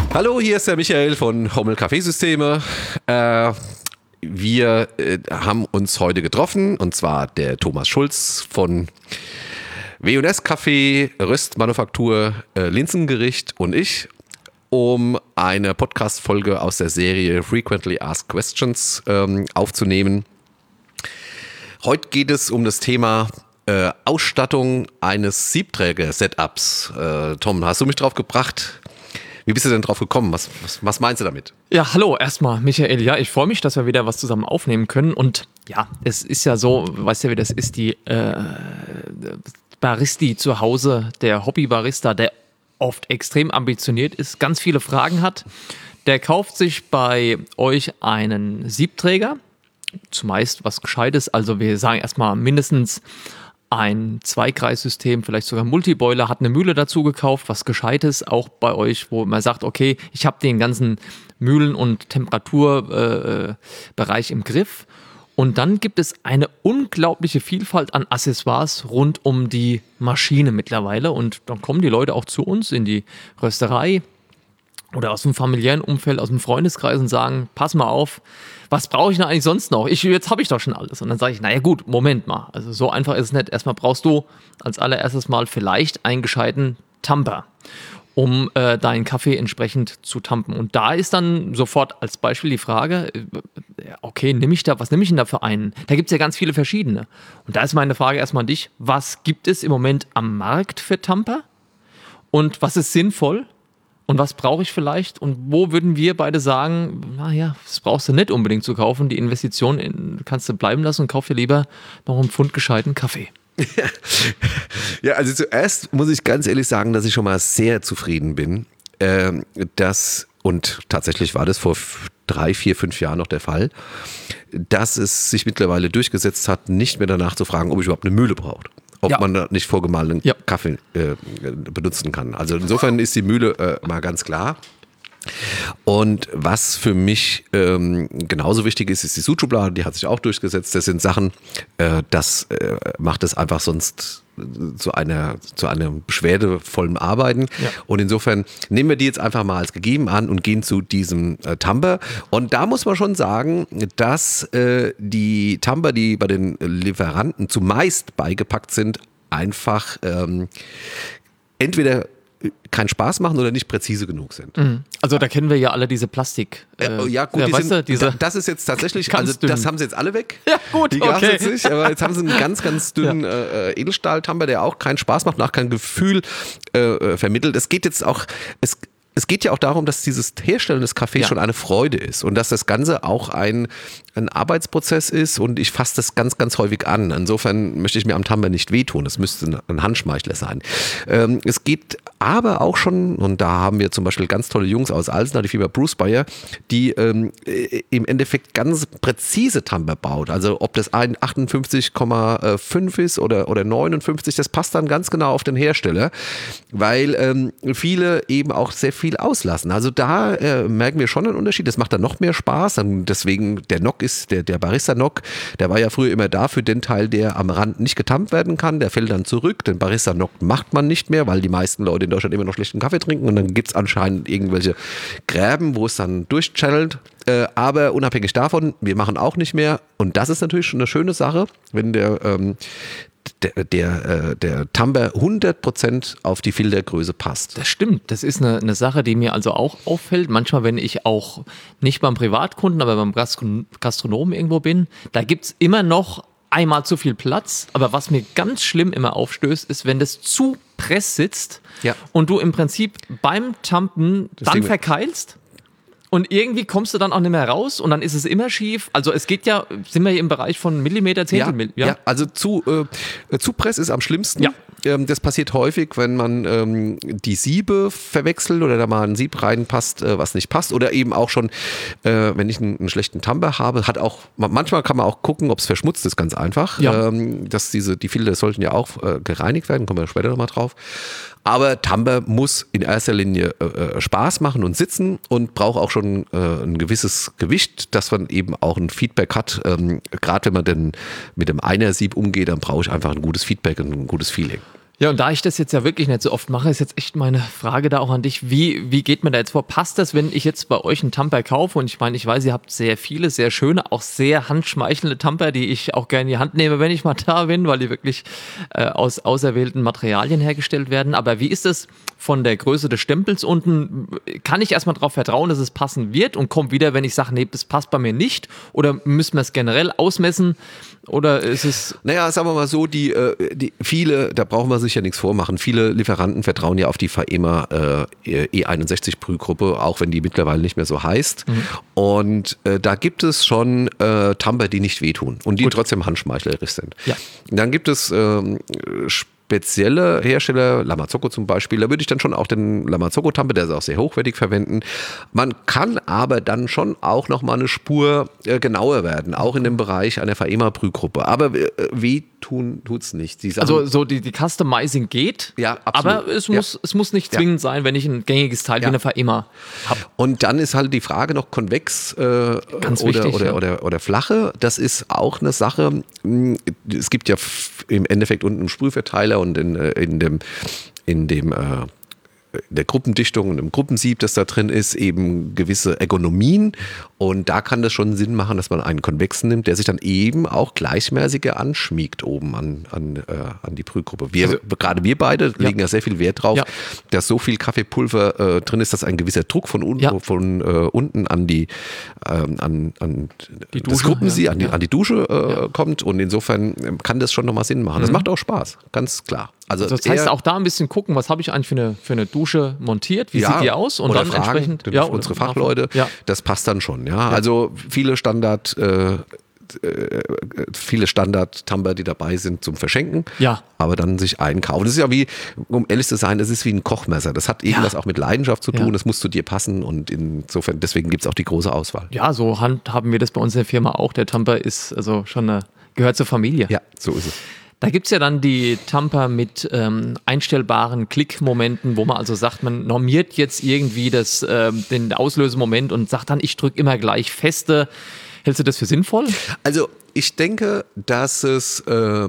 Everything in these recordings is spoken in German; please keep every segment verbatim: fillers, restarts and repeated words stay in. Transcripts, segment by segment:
Hallo, hier ist der Michael von Hommel Kaffeesysteme. Äh, wir äh, haben uns heute getroffen, und zwar der Thomas Schulz von W und S Kaffee, Röstmanufaktur, äh, Linsengericht und ich, um eine Podcast-Folge aus der Serie Frequently Asked Questions ähm, aufzunehmen. Heute geht es um das Thema äh, Ausstattung eines Siebträger-Setups. Äh, Tom, hast du mich drauf gebracht? Wie bist du denn drauf gekommen? Was, was, was meinst du damit? Ja, hallo, erstmal Michael. Ja, ich freue mich, dass wir wieder was zusammen aufnehmen können. Und ja, es ist ja so, weißt ja, wie das ist, die äh, Baristi zu Hause, der Hobby-Barista, der oft extrem ambitioniert ist, ganz viele Fragen hat, der kauft sich bei euch einen Siebträger, zumeist was Gescheites. Also wir sagen erstmal mindestens ein Zweikreissystem, vielleicht sogar Multiboiler, hat eine Mühle dazu gekauft, was Gescheites, auch bei euch, wo man sagt, okay, ich habe den ganzen Mühlen- und Temperaturbereich äh, im Griff. Und dann gibt es eine unglaubliche Vielfalt an Accessoires rund um die Maschine mittlerweile. Und dann kommen die Leute auch zu uns in die Rösterei oder aus dem familiären Umfeld, aus dem Freundeskreis und sagen, pass mal auf, was brauche ich denn eigentlich sonst noch? Ich, jetzt habe ich doch schon alles. Und dann sage ich, naja gut, Moment mal. Also so einfach ist es nicht. Erstmal brauchst du als allererstes mal vielleicht einen gescheiten Tamper, um äh, deinen Kaffee entsprechend zu tampen. Und da ist dann sofort als Beispiel die Frage, okay, nehme ich da, was nehme ich denn da für einen? Da gibt es ja ganz viele verschiedene. Und da ist meine Frage erstmal an dich, was gibt es im Moment am Markt für Tamper? Und was ist sinnvoll? Und was brauche ich vielleicht? Und wo würden wir beide sagen, naja, das brauchst du nicht unbedingt zu kaufen. Die Investition in, kannst du bleiben lassen und kauf dir lieber noch einen Pfund gescheiten Kaffee. Ja, also zuerst muss ich ganz ehrlich sagen, dass ich schon mal sehr zufrieden bin. Ähm, dass, und tatsächlich war das vor drei, vier, fünf Jahren noch der Fall, dass es sich mittlerweile durchgesetzt hat, nicht mehr danach zu fragen, ob ich überhaupt eine Mühle brauche. Ob ja. man da nicht vorgemahlenen ja. Kaffee äh, benutzen kann. Also insofern ist die Mühle äh, mal ganz klar. Und was für mich ähm, genauso wichtig ist, ist die Sudschublade, die hat sich auch durchgesetzt. Das sind Sachen, äh, das äh, macht es einfach sonst zu einer, zu einem beschwerdevollen Arbeiten. Ja. Und insofern nehmen wir die jetzt einfach mal als gegeben an und gehen zu diesem äh, Tamper. Und da muss man schon sagen, dass äh, die Tamper, die bei den Lieferanten zumeist beigepackt sind, einfach ähm, entweder keinen Spaß machen oder nicht präzise genug sind. Also da kennen wir ja alle diese Plastik. Äh, ja gut, ja, die sind, du, diese das ist jetzt tatsächlich, also dünn. Das haben sie jetzt alle weg. Ja gut, die okay. Jetzt nicht, aber jetzt haben sie einen ganz, ganz dünnen ja. äh, Edelstahltamper, der auch keinen Spaß macht und auch kein Gefühl äh, vermittelt. Es geht jetzt auch, es Es geht ja auch darum, dass dieses Herstellen des Kaffees ja. schon eine Freude ist und dass das Ganze auch ein, ein Arbeitsprozess ist, und ich fasse das ganz, ganz häufig an. Insofern möchte ich mir am Tamper nicht wehtun. Es müsste ein Handschmeichler sein. Ähm, es geht aber auch schon, und da haben wir zum Beispiel ganz tolle Jungs aus Alsna, die Firma Bruce Bayer, die ähm, im Endeffekt ganz präzise Tamper baut. Also ob das ein achtundfünfzig Komma fünf ist oder, oder neunundfünfzig, das passt dann ganz genau auf den Hersteller, weil ähm, viele eben auch sehr viel auslassen. Also da äh, merken wir schon einen Unterschied. Das macht dann noch mehr Spaß. Und deswegen der Nock ist, der, der Barista-Nock, der war ja früher immer da für den Teil, der am Rand nicht getampt werden kann. Der fällt dann zurück. Den Barista-Nock macht man nicht mehr, weil die meisten Leute in Deutschland immer noch schlechten Kaffee trinken. Und dann gibt es anscheinend irgendwelche Gräben, wo es dann durchchannelt. Äh, aber unabhängig davon, wir machen auch nicht mehr. Und das ist natürlich schon eine schöne Sache, wenn der ähm, Der, der, der Tamper hundert Prozent auf die Filtergröße passt. Das stimmt. Das ist eine, eine Sache, die mir also auch auffällt. Manchmal, wenn ich auch nicht beim Privatkunden, aber beim Gastronomen irgendwo bin, da gibt es immer noch einmal zu viel Platz. Aber was mir ganz schlimm immer aufstößt, ist, wenn das zu press sitzt ja. und du im Prinzip beim Tampen das dann Ding verkeilst. Und irgendwie kommst du dann auch nicht mehr raus und dann ist es immer schief. Also es geht ja, sind wir hier im Bereich von Millimeter, Zehntel. Ja, ja. ja also zu, äh, zu Press ist am schlimmsten. Ja. Ähm, das passiert häufig, wenn man ähm, die Siebe verwechselt oder da mal ein Sieb reinpasst, äh, was nicht passt. Oder eben auch schon, äh, wenn ich einen, einen schlechten Tamper habe, hat auch, manchmal kann man auch gucken, ob es verschmutzt ist, ganz einfach. Ja. Ähm, dass diese, die Filter sollten ja auch äh, gereinigt werden, kommen wir später nochmal drauf. Aber Tamper muss in erster Linie äh, Spaß machen und sitzen und braucht auch schon äh, ein gewisses Gewicht, dass man eben auch ein Feedback hat. Ähm, Gerade wenn man denn mit dem Einer-Sieb umgeht, dann brauche ich einfach ein gutes Feedback und ein gutes Feeling. Ja, und da ich das jetzt ja wirklich nicht so oft mache, ist jetzt echt meine Frage da auch an dich. Wie, wie geht man da jetzt vor? Passt das, wenn ich jetzt bei euch einen Tamper kaufe? Und ich meine, ich weiß, ihr habt sehr viele, sehr schöne, auch sehr handschmeichelnde Tamper, die ich auch gerne in die Hand nehme, wenn ich mal da bin, weil die wirklich äh, aus auserwählten Materialien hergestellt werden. Aber wie ist das von der Größe des Stempels unten? Kann ich erstmal darauf vertrauen, dass es passen wird und kommt wieder, wenn ich sage, nee, das passt bei mir nicht? Oder müssen wir es generell ausmessen? Oder ist es... Naja, sagen wir mal so, die, die viele, da brauchen wir sich ja nichts vormachen, viele Lieferanten vertrauen ja auf die Faema äh, E einundsechzig Brühgruppe, auch wenn die mittlerweile nicht mehr so heißt. Mhm. Und äh, da gibt es schon äh, Tamper, die nicht wehtun und die Gut. trotzdem handschmeichlerisch sind. Ja. Dann gibt es ähm, spezielle Hersteller, La Marzocco zum Beispiel, da würde ich dann schon auch den La Marzocco Tamper, der ist auch sehr hochwertig, verwenden. Man kann aber dann schon auch nochmal eine Spur äh, genauer werden, auch in dem Bereich einer Faema Brühgruppe. Aber äh, weh tun tut's nicht. Die also so die, die Customizing geht, ja, absolut. Aber es muss, ja. es muss nicht zwingend ja. sein, wenn ich ein gängiges Teil ja. wie eine Faema habe. Und dann ist halt die Frage noch konvex äh, Ganz oder, wichtig, oder, ja. oder, oder flache. Das ist auch eine Sache. Es gibt ja im Endeffekt unten einen Sprühverteiler und in, in dem, in dem äh, in der Gruppendichtung und im Gruppensieb, das da drin ist, eben gewisse Ergonomien. Und da kann das schon Sinn machen, dass man einen konvexen nimmt, der sich dann eben auch gleichmäßiger anschmiegt oben an, an, äh, an die Brühgruppe. Wir, also, gerade wir beide ja. legen ja sehr viel Wert drauf, ja. dass so viel Kaffeepulver äh, drin ist, dass ein gewisser Druck von, un ja. von äh, unten an die, ähm, an, an die das Dusche, Gruppensieb, ja. an, die, an die Dusche äh, kommt. Und insofern kann das schon nochmal Sinn machen. Mhm. Das macht auch Spaß, ganz klar. Also das heißt auch da ein bisschen gucken, was habe ich eigentlich für eine, für eine Dusche montiert, wie ja, sieht die aus? Und oder dann fragen, entsprechend ja, unsere Fachleute, ja. das passt dann schon. Ja? ja. Also viele Standard, äh, äh, viele Standard-Tamper, die dabei sind zum Verschenken, ja. aber dann sich einkaufen. Das ist ja wie, um ehrlich zu sein, das ist wie ein Kochmesser. Das hat irgendwas ja. auch mit Leidenschaft zu tun, ja. das muss zu dir passen und insofern, deswegen gibt es auch die große Auswahl. Ja, so handhaben wir das bei uns in der Firma auch. Der Tamper ist also schon eine, gehört zur Familie. Ja, so ist es. Da gibt es ja dann die Tamper mit ähm, einstellbaren Klickmomenten, wo man also sagt, man normiert jetzt irgendwie das, äh, den Auslösemoment und sagt dann, ich drücke immer gleich feste. Hältst du das für sinnvoll? Also ich denke, dass es äh,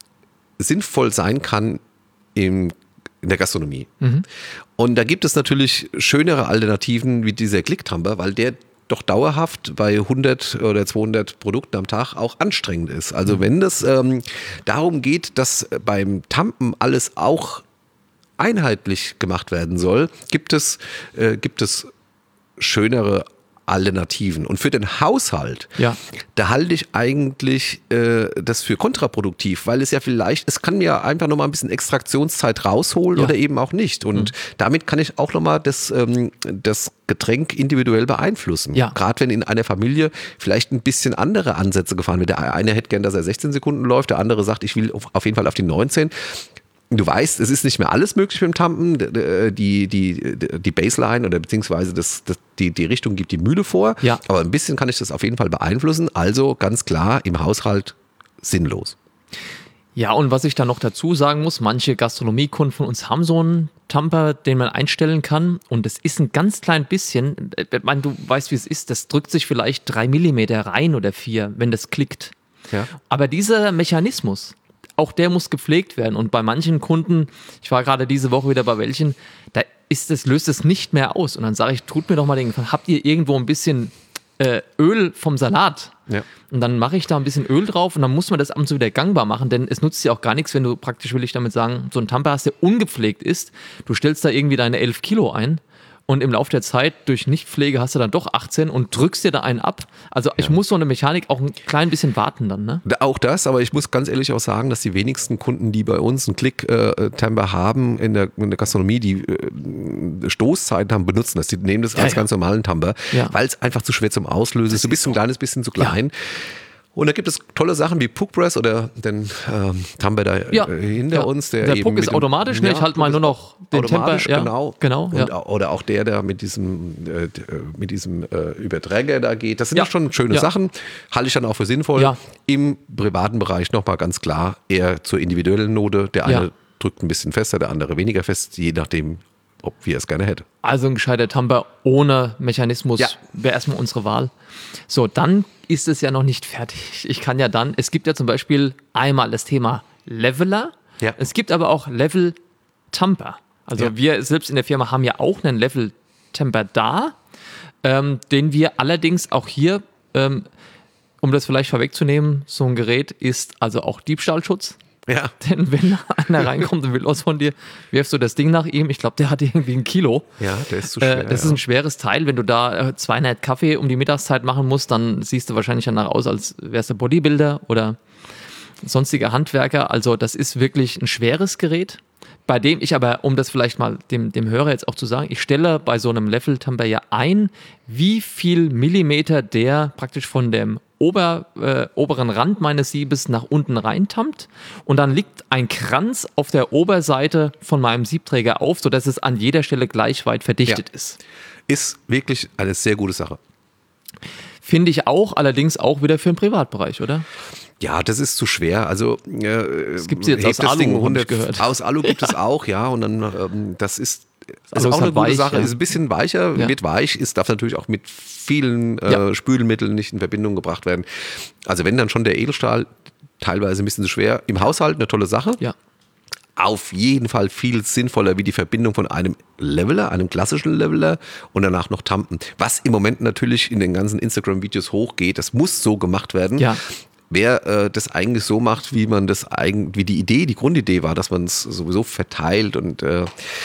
sinnvoll sein kann im, in der Gastronomie. Mhm. Und da gibt es natürlich schönere Alternativen wie dieser Klicktamper, weil der doch dauerhaft bei hundert oder zweihundert Produkten am Tag auch anstrengend ist. Also wenn es ähm, darum geht, dass beim Tampen alles auch einheitlich gemacht werden soll, gibt es, äh, gibt es schönere Alternativen. Und für den Haushalt, ja. da halte ich eigentlich äh, das für kontraproduktiv, weil es ja vielleicht, es kann mir einfach nochmal ein bisschen Extraktionszeit rausholen ja. oder eben auch nicht. Und mhm. damit kann ich auch nochmal das, ähm, das Getränk individuell beeinflussen. Ja. Gerade wenn in einer Familie vielleicht ein bisschen andere Ansätze gefahren wird. Der eine hätte gern, dass er sechzehn Sekunden läuft, der andere sagt, ich will auf jeden Fall auf die neunzehn. Du weißt, es ist nicht mehr alles möglich mit dem Tampen. Die, die, die Baseline oder beziehungsweise das, das, die, die Richtung gibt die Mühle vor. Ja. Aber ein bisschen kann ich das auf jeden Fall beeinflussen. Also ganz klar im Haushalt sinnlos. Ja, und was ich da noch dazu sagen muss, manche Gastronomiekunden von uns haben so einen Tamper, den man einstellen kann. Und das ist ein ganz klein bisschen, ich meine, du weißt, wie es ist, das drückt sich vielleicht drei Millimeter rein oder vier, wenn das klickt. Ja. Aber dieser Mechanismus, auch der muss gepflegt werden. Und bei manchen Kunden, ich war gerade diese Woche wieder bei welchen, da ist das, löst es nicht mehr aus. Und dann sage ich, tut mir doch mal den Gefallen, habt ihr irgendwo ein bisschen äh, Öl vom Salat? Ja. Und dann mache ich da ein bisschen Öl drauf und dann muss man das ab und zu wieder gangbar machen, denn es nutzt ja auch gar nichts, wenn du praktisch, will ich damit sagen, so einen Tamper hast, der ungepflegt ist. Du stellst da irgendwie deine elf Kilo ein. Und im Laufe der Zeit, durch Nichtpflege, hast du dann doch achtzehn und drückst dir da einen ab. Also ich ja. muss so eine Mechanik auch ein klein bisschen warten dann, ne? Auch das, aber ich muss ganz ehrlich auch sagen, dass die wenigsten Kunden, die bei uns einen Klick-Tamper äh, haben in der, in der Gastronomie, die äh, Stoßzeiten haben, benutzen das. Die nehmen das ja, als ja. ganz normalen Tamper, ja. weil es einfach zu schwer zum Auslösen ist. Du bist so ein kleines bisschen zu klein. Ja. Und da gibt es tolle Sachen wie Puck Press oder den ähm, Tamper da ja. äh, hinter ja. uns. Der, der eben Puck ist dem, automatisch, ja, ne? Ich halte mal nur noch den Temper. Ja, genau. genau und, ja. Oder auch der, der mit diesem, äh, mit diesem äh, Überträger da geht. Das sind ja. ja schon schöne ja. Sachen. Halte ich dann auch für sinnvoll. Ja. Im privaten Bereich nochmal ganz klar eher zur individuellen Note. Der eine ja. drückt ein bisschen fester, der andere weniger fest, je nachdem, ob wir es gerne hätten. Also ein gescheiter Tamper ohne Mechanismus ja. wäre erstmal unsere Wahl. So, dann ist es ja noch nicht fertig. Ich kann ja dann, es gibt ja zum Beispiel einmal das Thema Leveler Ja. Es gibt aber auch Level-Tamper. Also Ja. wir selbst in der Firma haben ja auch einen Level-Tamper da, ähm, den wir allerdings auch hier, ähm, um das vielleicht vorwegzunehmen, so ein Gerät ist also auch Diebstahlschutz. Ja. Denn wenn einer reinkommt und will was von dir, wirfst du das Ding nach ihm. Ich glaube, der hat irgendwie ein Kilo. Ja, der ist zu schwer. Äh, das ist ein schweres Teil. Wenn du da äh, zweihundert Kaffee um die Mittagszeit machen musst, dann siehst du wahrscheinlich danach aus, als wärst du Bodybuilder oder sonstiger Handwerker. Also das ist wirklich ein schweres Gerät, bei dem ich aber, um das vielleicht mal dem, dem Hörer jetzt auch zu sagen, ich stelle bei so einem Level-Tamper ja ein, wie viel Millimeter der praktisch von dem Ober, äh, oberen Rand meines Siebes nach unten reintammt und dann liegt ein Kranz auf der Oberseite von meinem Siebträger auf, sodass es an jeder Stelle gleich weit verdichtet Ja. ist. Ist wirklich eine sehr gute Sache. Finde ich auch, allerdings auch wieder für den Privatbereich, oder? Ja, das ist zu schwer. Also äh, es gibt's jetzt aus Alu, hab ich gehört. Aus Alu gibt es auch, ja. Und dann ähm, das ist, ist Alu auch ist eine halt gute weich, Sache. ja. Ist ein bisschen weicher, Ja. wird weich, ist darf natürlich auch mit vielen äh, Ja. Spülmitteln nicht in Verbindung gebracht werden. Also wenn dann schon der Edelstahl, teilweise ein bisschen zu schwer. Im Haushalt eine tolle Sache. Ja. Auf jeden Fall viel sinnvoller wie die Verbindung von einem Leveler, einem klassischen Leveler und danach noch Tampen. Was im Moment natürlich in den ganzen Instagram-Videos hochgeht, das muss so gemacht werden. Ja. Wer äh, das eigentlich so macht, wie man das eigentlich, wie die Idee, die Grundidee war, dass man es sowieso verteilt und äh,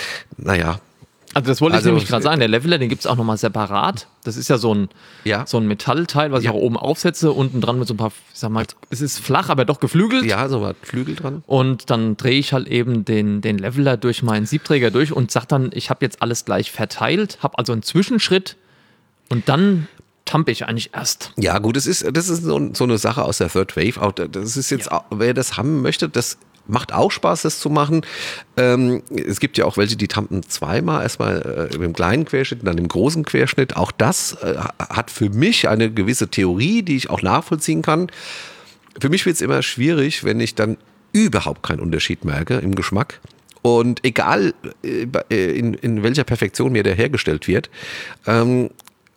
naja. Also das wollte ich Also, nämlich gerade sagen, der Leveler, den gibt es auch nochmal separat. Das ist ja so ein, Ja. so ein Metallteil, was Ja. ich auch oben aufsetze, unten dran mit so ein paar, ich sag mal, es ist flach, aber doch geflügelt. Ja, so war Flügel dran. Und dann drehe ich halt eben den, den Leveler durch meinen Siebträger durch und sag dann, ich habe jetzt alles gleich verteilt, habe also einen Zwischenschritt und dann tampe ich eigentlich erst. Ja, gut, das ist, das ist so, so eine Sache aus der Third Wave. Auch das ist jetzt, auch, wer das haben möchte, das macht auch Spaß, das zu machen. Ähm, es gibt ja auch welche, die tampen zweimal, erstmal äh, im kleinen Querschnitt und dann im großen Querschnitt. Auch das äh, hat für mich eine gewisse Theorie, die ich auch nachvollziehen kann. Für mich wird es immer schwierig, wenn ich dann überhaupt keinen Unterschied merke im Geschmack. Und egal, äh, in, in welcher Perfektion mir der hergestellt wird, ähm,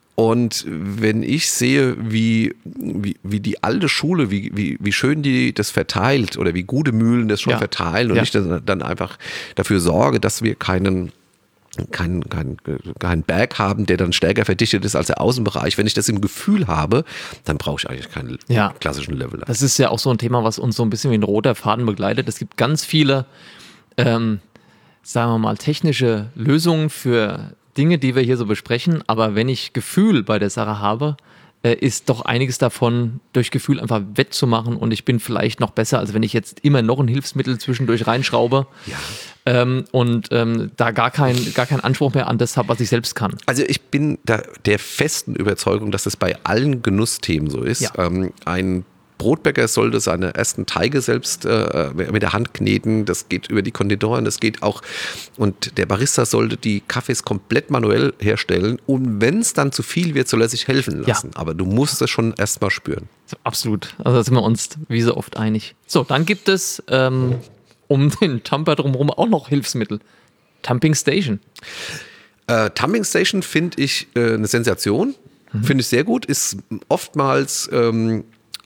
und wenn ich sehe, wie, wie, wie die alte Schule, wie, wie, wie schön die das verteilt oder wie gute Mühlen das schon Ja. verteilen und Ja. ich dann, dann einfach dafür sorge, dass wir keinen, keinen, keinen, keinen Berg haben, der dann stärker verdichtet ist als der Außenbereich. Wenn ich das im Gefühl habe, dann brauche ich eigentlich keinen Ja. klassischen Leveler. Das ist ja auch so ein Thema, was uns so ein bisschen wie ein roter Faden begleitet. Es gibt ganz viele, ähm, sagen wir mal, technische Lösungen für Dinge, die wir hier so besprechen. Aber wenn ich Gefühl bei der Sache habe, äh, ist doch einiges davon durch Gefühl einfach wettzumachen und ich bin vielleicht noch besser, als wenn ich jetzt immer noch ein Hilfsmittel zwischendurch reinschraube Ja. ähm, und ähm, da gar, kein, gar keinen Anspruch mehr an das habe, was ich selbst kann. Also ich bin da der festen Überzeugung, dass das bei allen Genussthemen so ist. Ja. Ähm, ein Brotbäcker sollte seine ersten Teige selbst äh, mit der Hand kneten. Das geht über die Konditoren, das geht auch. Und der Barista sollte die Kaffees komplett manuell herstellen. Und wenn es dann zu viel wird, soll er sich helfen lassen. Ja. Aber du musst es schon erst mal spüren. Absolut. Also da sind wir uns wie so oft einig. So, dann gibt es ähm, um den Tamper drumherum auch noch Hilfsmittel. Tumping Station. Äh, Tumbling Station finde ich äh, eine Sensation. Mhm. Finde ich sehr gut. Ist oftmals ähm,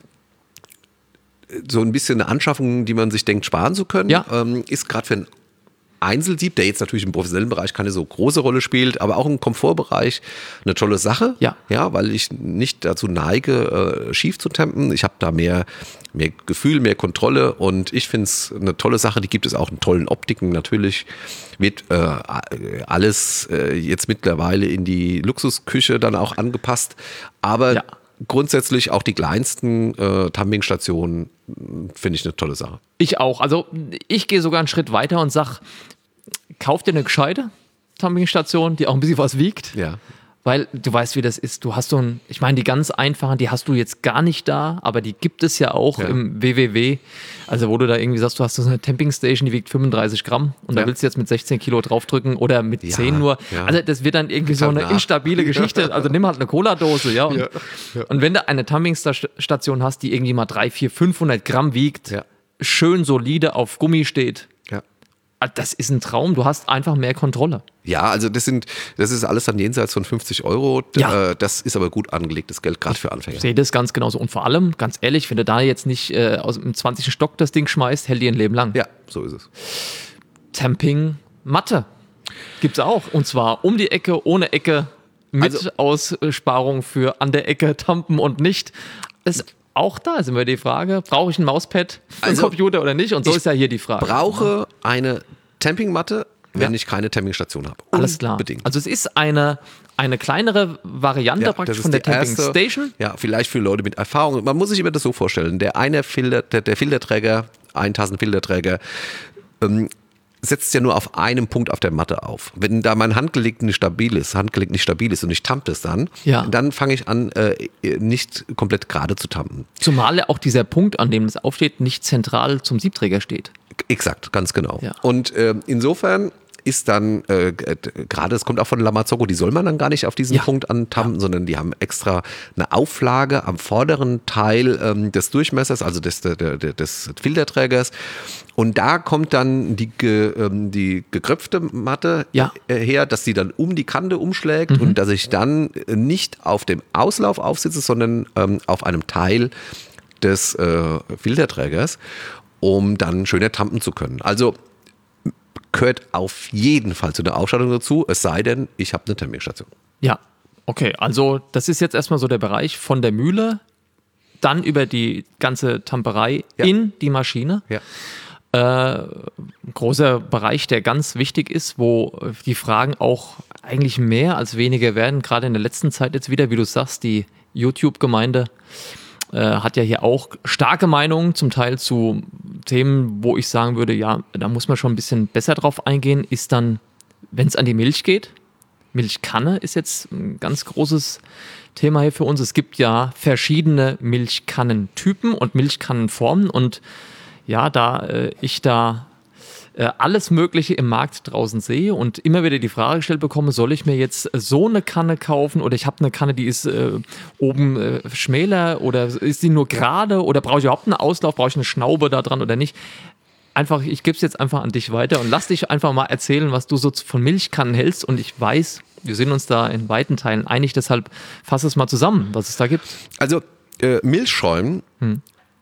so ein bisschen eine Anschaffung, die man sich denkt, sparen zu können. Ja. Ähm, ist gerade für einen Einzelsieb, der jetzt natürlich im professionellen Bereich keine so große Rolle spielt, aber auch im Komfortbereich eine tolle Sache. Ja. Ja, weil ich nicht dazu neige, äh, schief zu tempen. Ich habe da mehr, mehr Gefühl, mehr Kontrolle und ich finde es eine tolle Sache. Die gibt es auch in tollen Optiken. Natürlich wird äh, alles äh, jetzt mittlerweile in die Luxusküche dann auch angepasst. Aber Ja. grundsätzlich auch die kleinsten äh, Tumbling-Stationen finde ich eine tolle Sache. Ich auch. Also ich gehe sogar einen Schritt weiter und sage, kauf dir eine gescheite Tumbling-Station, die auch ein bisschen was wiegt. Ja. Weil du weißt, wie das ist. Du hast so ein, ich meine, die ganz einfachen, die hast du jetzt gar nicht da, aber die gibt es ja auch Ja. im W W W. Also wo du da irgendwie sagst, du hast so eine Tamping Station, die wiegt fünfunddreißig Gramm und Ja. da willst du jetzt mit sechzehn Kilo draufdrücken oder mit Ja, zehn nur. ja. Also das wird dann irgendwie so halt eine nach. instabile Geschichte. Also nimm halt eine Cola-Dose, ja. Und, Ja, ja. und wenn du eine Tumbling-Station hast, die irgendwie mal dreihundert, vierhundert, fünfhundert Gramm wiegt, Ja. schön solide auf Gummi steht, Ja. das ist ein Traum. Du hast einfach mehr Kontrolle. Ja, also das sind, das ist alles dann jenseits von fünfzig Euro. Ja. Das ist aber gut angelegtes Geld, gerade für Anfänger. Ich sehe das ganz genauso. Und vor allem, ganz ehrlich, wenn du da jetzt nicht äh, aus dem zwanzigsten Stock das Ding schmeißt, hält dir ein Leben lang. Ja, so ist es. Tamping-Matte gibt es auch. Und zwar um die Ecke, ohne Ecke, mit Also- Aussparung für an der Ecke tampen und nicht. Ist auch da ist immer die Frage, brauche ich ein Mauspad für Also, einen Computer oder nicht? Und so ich ist ja hier die Frage. Brauche eine Tampingmatte, wenn Ja. ich keine Tampingstation habe. Alles klar. Unbedingt. Also es ist eine, eine kleinere Variante Ja, praktisch das ist von der die erste- Tamping Station. Ja, vielleicht für Leute mit Erfahrung. Man muss sich immer das so vorstellen. Der eine Filter, der, der Filterträger, tausend Filterträger, ähm, setzt ja nur auf einem Punkt auf der Matte auf. Wenn da mein Handgelenk nicht stabil ist, Handgelenk nicht stabil ist und ich tampe es dann, Ja. dann fange ich an, äh, nicht komplett gerade zu tampen. Zumal ja auch dieser Punkt, an dem es aufsteht, nicht zentral zum Siebträger steht. Exakt, ganz genau. Ja. Und äh, insofern ist dann, äh, g- gerade es kommt auch von Lamazocco, die soll man dann gar nicht auf diesen Ja. Punkt antampen, sondern die haben extra eine Auflage am vorderen Teil ähm, des Durchmessers, also des, der, der, des Filterträgers. Und da kommt dann die, ge, ähm, die gekröpfte Matte Ja. äh, her, dass sie dann um die Kante umschlägt und dass ich dann äh, nicht auf dem Auslauf aufsitze, sondern ähm, auf einem Teil des äh, Filterträgers, um dann schöner tampen zu können. Also gehört auf jeden Fall zu der Ausstattung dazu, es sei denn, ich habe eine Tampingstation. Ja, okay. Also das ist jetzt erstmal so der Bereich von der Mühle, dann über die ganze Tamperei Ja. in die Maschine. Ja. Äh, ein großer Bereich, der ganz wichtig ist, wo die Fragen auch eigentlich mehr als weniger werden. Gerade in der letzten Zeit jetzt wieder, wie du sagst, die YouTube-Gemeinde äh, hat ja hier auch starke Meinungen, zum Teil zu Themen, wo ich sagen würde, ja, da muss man schon ein bisschen besser drauf eingehen, ist dann, wenn es an die Milch geht. Milchkanne ist jetzt ein ganz großes Thema hier für uns. Es gibt ja verschiedene Milchkannentypen und Milchkannenformen und ja, da äh, ich da äh, alles Mögliche im Markt draußen sehe und immer wieder die Frage gestellt bekomme, soll ich mir jetzt so eine Kanne kaufen oder ich habe eine Kanne, die ist äh, oben äh, schmäler oder ist die nur gerade oder brauche ich überhaupt einen Auslauf, brauche ich eine Schnaube da dran oder nicht? Einfach, ich gebe es jetzt einfach an dich weiter und lass dich einfach mal erzählen, was du so von Milchkannen hältst und ich weiß, wir sind uns da in weiten Teilen einig, deshalb fass es mal zusammen, was es da gibt. Also äh, Milchschäumen Hm.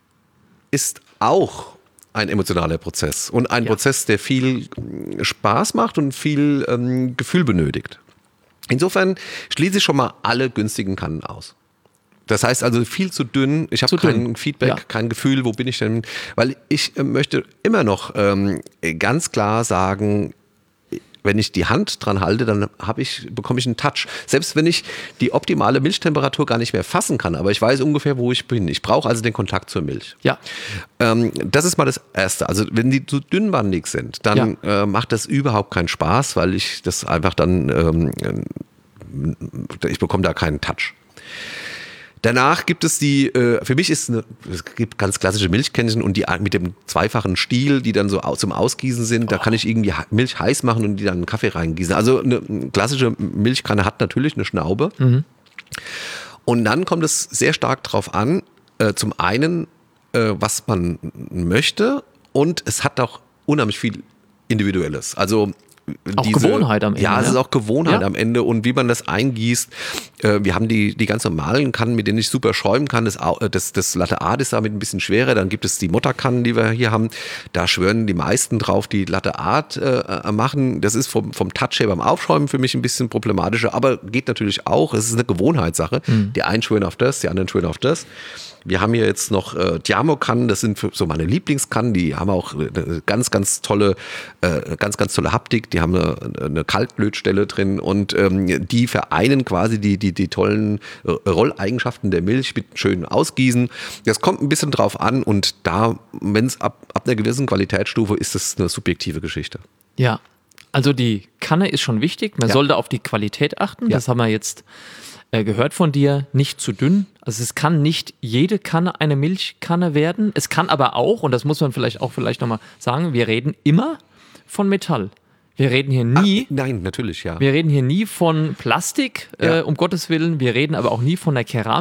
ist auch ein emotionaler Prozess und ein Ja. Prozess, der viel äh, Spaß macht und viel ähm, Gefühl benötigt. Insofern schließe ich schon mal alle günstigen Kannen aus. Das heißt also viel zu dünn, ich habe Zu kein dünn. Feedback, Ja. kein Gefühl, wo bin ich denn, weil ich äh, möchte immer noch ähm, ganz klar sagen, wenn ich die Hand dran halte, dann habe ich, bekomme ich einen Touch. Selbst wenn ich die optimale Milchtemperatur gar nicht mehr fassen kann, aber ich weiß ungefähr, wo ich bin. Ich brauche also den Kontakt zur Milch. Ja, Ähm, das ist mal das Erste. Also wenn die zu dünnwandig sind, dann äh, macht das überhaupt keinen Spaß, weil ich das einfach dann, ähm, ich bekomme da keinen Touch. Danach gibt es die, äh, für mich ist eine, es gibt ganz klassische Milchkännchen und die mit dem zweifachen Stiel, die dann so au- zum Ausgießen sind, da kann ich irgendwie he- Milch heiß machen und die dann in einen Kaffee reingießen. Also eine klassische Milchkanne hat natürlich eine Schnaube. Und dann kommt es sehr stark drauf an, äh, zum einen, äh, was man möchte und es hat auch unheimlich viel Individuelles. Also Auch Gewohnheit am Ende, Ja, es ist ne? auch Gewohnheit Ja. am Ende und wie man das eingießt. Äh, wir haben die, die ganz normalen Kannen, mit denen ich super schäumen kann. Das, Au- äh, das, das Latte Art ist damit ein bisschen schwerer. Dann gibt es die Mutterkannen, die wir hier haben. Da schwören die meisten drauf, die Latte Art äh, machen. Das ist vom, vom Touch her beim Aufschäumen für mich ein bisschen problematischer, aber geht natürlich auch. Es ist eine Gewohnheitssache. Mhm. Die einen schwören auf das, die anderen schwören auf das. Wir haben hier jetzt noch äh, Diamo-Kannen, das sind für- so meine Lieblingskannen, die haben auch eine ganz, ganz tolle, äh, ganz, ganz tolle Haptik, die haben eine, eine Kaltlötstelle drin und ähm, die vereinen quasi die, die, die tollen äh, Rolleigenschaften der Milch mit schönen Ausgießen. Das kommt ein bisschen drauf an und da, wenn es ab, ab einer gewissen Qualitätsstufe ist, das eine subjektive Geschichte. ja. Also die Kanne ist schon wichtig. Man Ja. sollte auf die Qualität achten. Ja. Das haben wir jetzt äh, gehört von dir. Nicht zu dünn. Also es kann nicht jede Kanne eine Milchkanne werden. Es kann aber auch, und das muss man vielleicht auch vielleicht nochmal sagen, wir reden immer von Metall. Wir reden hier nie... Ach, nein, natürlich, ja. Wir reden hier nie von Plastik, Ja. äh, um Gottes Willen. Wir reden aber auch nie von der Keramik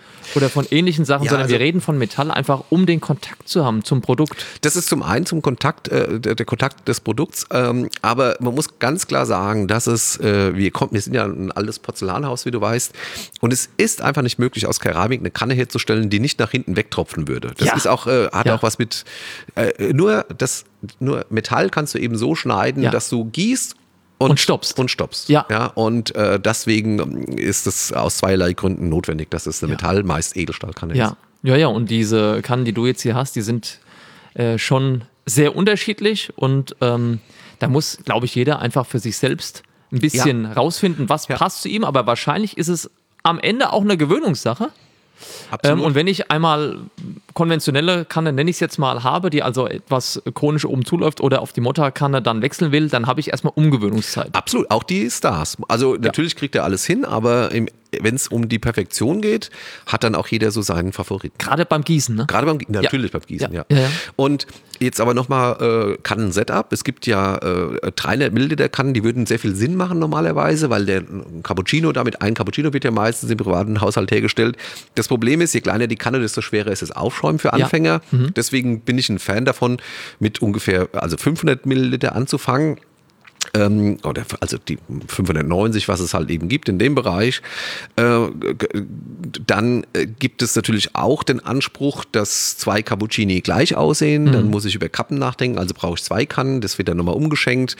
oder von ähnlichen Sachen, Ja, sondern also- wir reden von Metall einfach, um den Kontakt zu haben zum Produkt. Das ist zum einen zum Kontakt, äh, der, der Kontakt des Produkts, ähm, aber man muss ganz klar sagen, dass es, äh, wir, kommen, wir sind ja ein altes Porzellanhaus, wie du weißt, und es ist einfach nicht möglich, aus Keramik eine Kanne herzustellen, die nicht nach hinten wegtropfen würde. Das Ja. ist auch, äh, hat Ja. auch was mit, äh, nur das, nur Metall kannst du eben so schneiden, Ja. dass du gießt und, Und stoppst. Und stoppst. Ja. ja und äh, deswegen ist es aus zweierlei Gründen notwendig, dass es eine Ja. Metall, meist Edelstahlkanne Ja, ist. ja, ja. Und diese Kannen, die du jetzt hier hast, die sind äh, schon sehr unterschiedlich. Und ähm, da muss, glaube ich, jeder einfach für sich selbst ein bisschen rausfinden, was Ja. passt zu ihm. Aber wahrscheinlich ist es am Ende auch eine Gewöhnungssache. Absolut. Ähm, und wenn ich einmal konventionelle Kanne, nenne ich es jetzt mal, habe, die also etwas chronisch oben zuläuft oder auf die Motterkanne dann wechseln will, dann habe ich erstmal Umgewöhnungszeit. Absolut, auch die Stars. Also natürlich kriegt er alles hin, aber wenn es um die Perfektion geht, hat dann auch jeder so seinen Favoriten. Gerade beim Gießen, ne? Gerade beim Gießen, natürlich beim Gießen, ja. Ja, ja, ja. Und jetzt aber nochmal äh, Kannen-Setup. Es gibt ja äh, dreihundert Milliliter Kannen, die würden sehr viel Sinn machen normalerweise, weil der Cappuccino, damit ein Cappuccino wird ja meistens im privaten Haushalt hergestellt. Das Problem ist, je kleiner die Kanne, desto schwerer ist das Aufschäumen für Anfänger. Ja. Mhm. Deswegen bin ich ein Fan davon, mit ungefähr also fünfhundert Milliliter anzufangen. Ähm, oder also die fünfhundertneunzig, was es halt eben gibt in dem Bereich. Äh, dann äh, gibt es natürlich auch den Anspruch, dass zwei Cappuccini gleich aussehen. Mhm. Dann muss ich über Kappen nachdenken, also brauche ich zwei Kannen. Das wird dann nochmal umgeschenkt.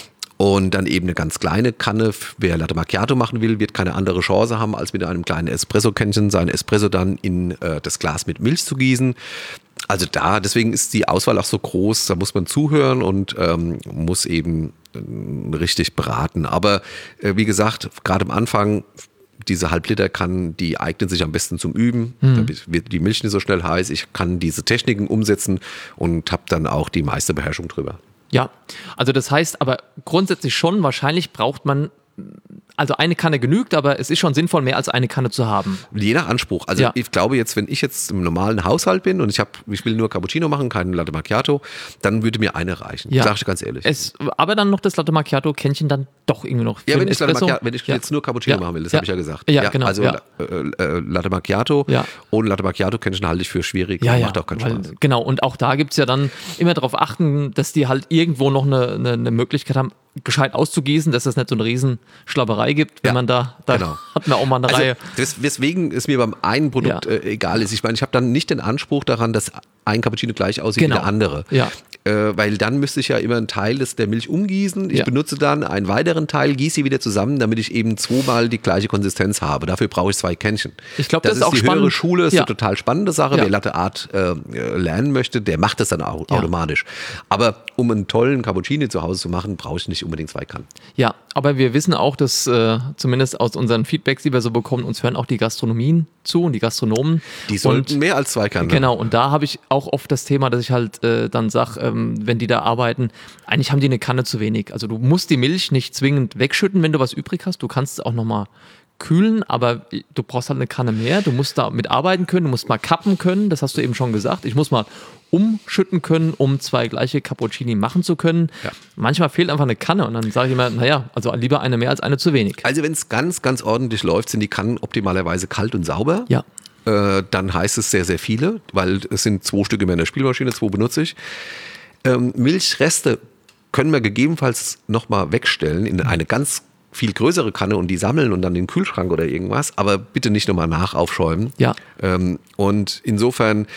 Und dann eben eine ganz kleine Kanne. Wer Latte Macchiato machen will, wird keine andere Chance haben, als mit einem kleinen Espresso-Kännchen sein Espresso dann in äh, das Glas mit Milch zu gießen. Also da, deswegen ist die Auswahl auch so groß, da muss man zuhören und ähm, muss eben äh, richtig beraten. Aber äh, wie gesagt, gerade am Anfang, diese Halbliterkannen, die eignen sich am besten zum Üben. Mhm. Da wird die Milch nicht so schnell heiß. Ich kann diese Techniken umsetzen und habe dann auch die meiste Beherrschung drüber. Ja, also das heißt aber grundsätzlich schon, wahrscheinlich braucht man, also eine Kanne genügt, aber es ist schon sinnvoll, mehr als eine Kanne zu haben. Je nach Anspruch. Also Ja. ich glaube jetzt, wenn ich jetzt im normalen Haushalt bin und ich habe, ich will nur Cappuccino machen, keinen Latte Macchiato, dann würde mir eine reichen. Ja. Sag ich ganz ehrlich. Es, aber dann noch das Latte Macchiato-Kännchen dann doch irgendwie noch. Ja, für wenn den ich, Latte Espresso. Macchiato, wenn ich Ja. jetzt nur Cappuccino Ja. machen will, das Ja. habe ich ja gesagt. Ja, genau, Also ja. Äh, äh, Latte Macchiato Ja. ohne Latte Macchiato-Kännchen halte ich für schwierig. Ja, und ja, macht auch keinen weil, Spaß. genau. Und auch da gibt es ja dann immer darauf achten, dass die halt irgendwo noch eine, eine, eine Möglichkeit haben, gescheit auszugießen, dass es nicht so eine Riesenschlapperei gibt, wenn Ja, man da, da genau. hat man auch mal eine Also, Reihe. des, weswegen es mir beim einen Produkt Ja. äh, egal ist. Ich meine, ich habe dann nicht den Anspruch daran, dass ein Cappuccino gleich aussieht Genau. wie der andere. Ja. Äh, weil dann müsste ich ja immer einen Teil des, der Milch umgießen. Ich Ja. benutze dann einen weiteren Teil, gieße sie wieder zusammen, damit ich eben zweimal die gleiche Konsistenz habe. Dafür brauche ich zwei Kännchen. Ich glaub, das ist ist auch die höhere spannend. Schule, ist Ja. eine total spannende Sache. Ja. Wer Latte Art äh, lernen möchte, der macht das dann auch Ja. automatisch. Aber um einen tollen Cappuccino zu Hause zu machen, brauche ich nicht unbedingt zwei Kannen. Ja, aber wir wissen auch, dass äh, zumindest aus unseren Feedbacks, die wir so bekommen, uns hören auch die Gastronomien zu und die Gastronomen. Die sollten und, mehr als zwei Kannen. Genau, und da habe ich auch oft das Thema, dass ich halt äh, dann sage, ähm, wenn die da arbeiten, eigentlich haben die eine Kanne zu wenig. Also du musst die Milch nicht zwingend wegschütten, wenn du was übrig hast. Du kannst es auch nochmal kühlen, aber du brauchst halt eine Kanne mehr. Du musst da mitarbeiten können, du musst mal kappen können, das hast du eben schon gesagt. Ich muss mal umschütten können, um zwei gleiche Cappuccini machen zu können. Ja. Manchmal fehlt einfach eine Kanne und dann sage ich immer, naja, also lieber eine mehr als eine zu wenig. Also wenn es ganz, ganz ordentlich läuft, sind die Kannen optimalerweise kalt und sauber. Ja. Äh, dann heißt es sehr, sehr viele, weil es sind zwei Stück in meiner Spielmaschine, zwei benutze ich. Ähm, Milchreste können wir gegebenenfalls nochmal wegstellen in eine ganz viel größere Kanne und die sammeln und dann in den Kühlschrank oder irgendwas, aber bitte nicht nochmal nachaufschäumen. Ja. Ähm, und insofern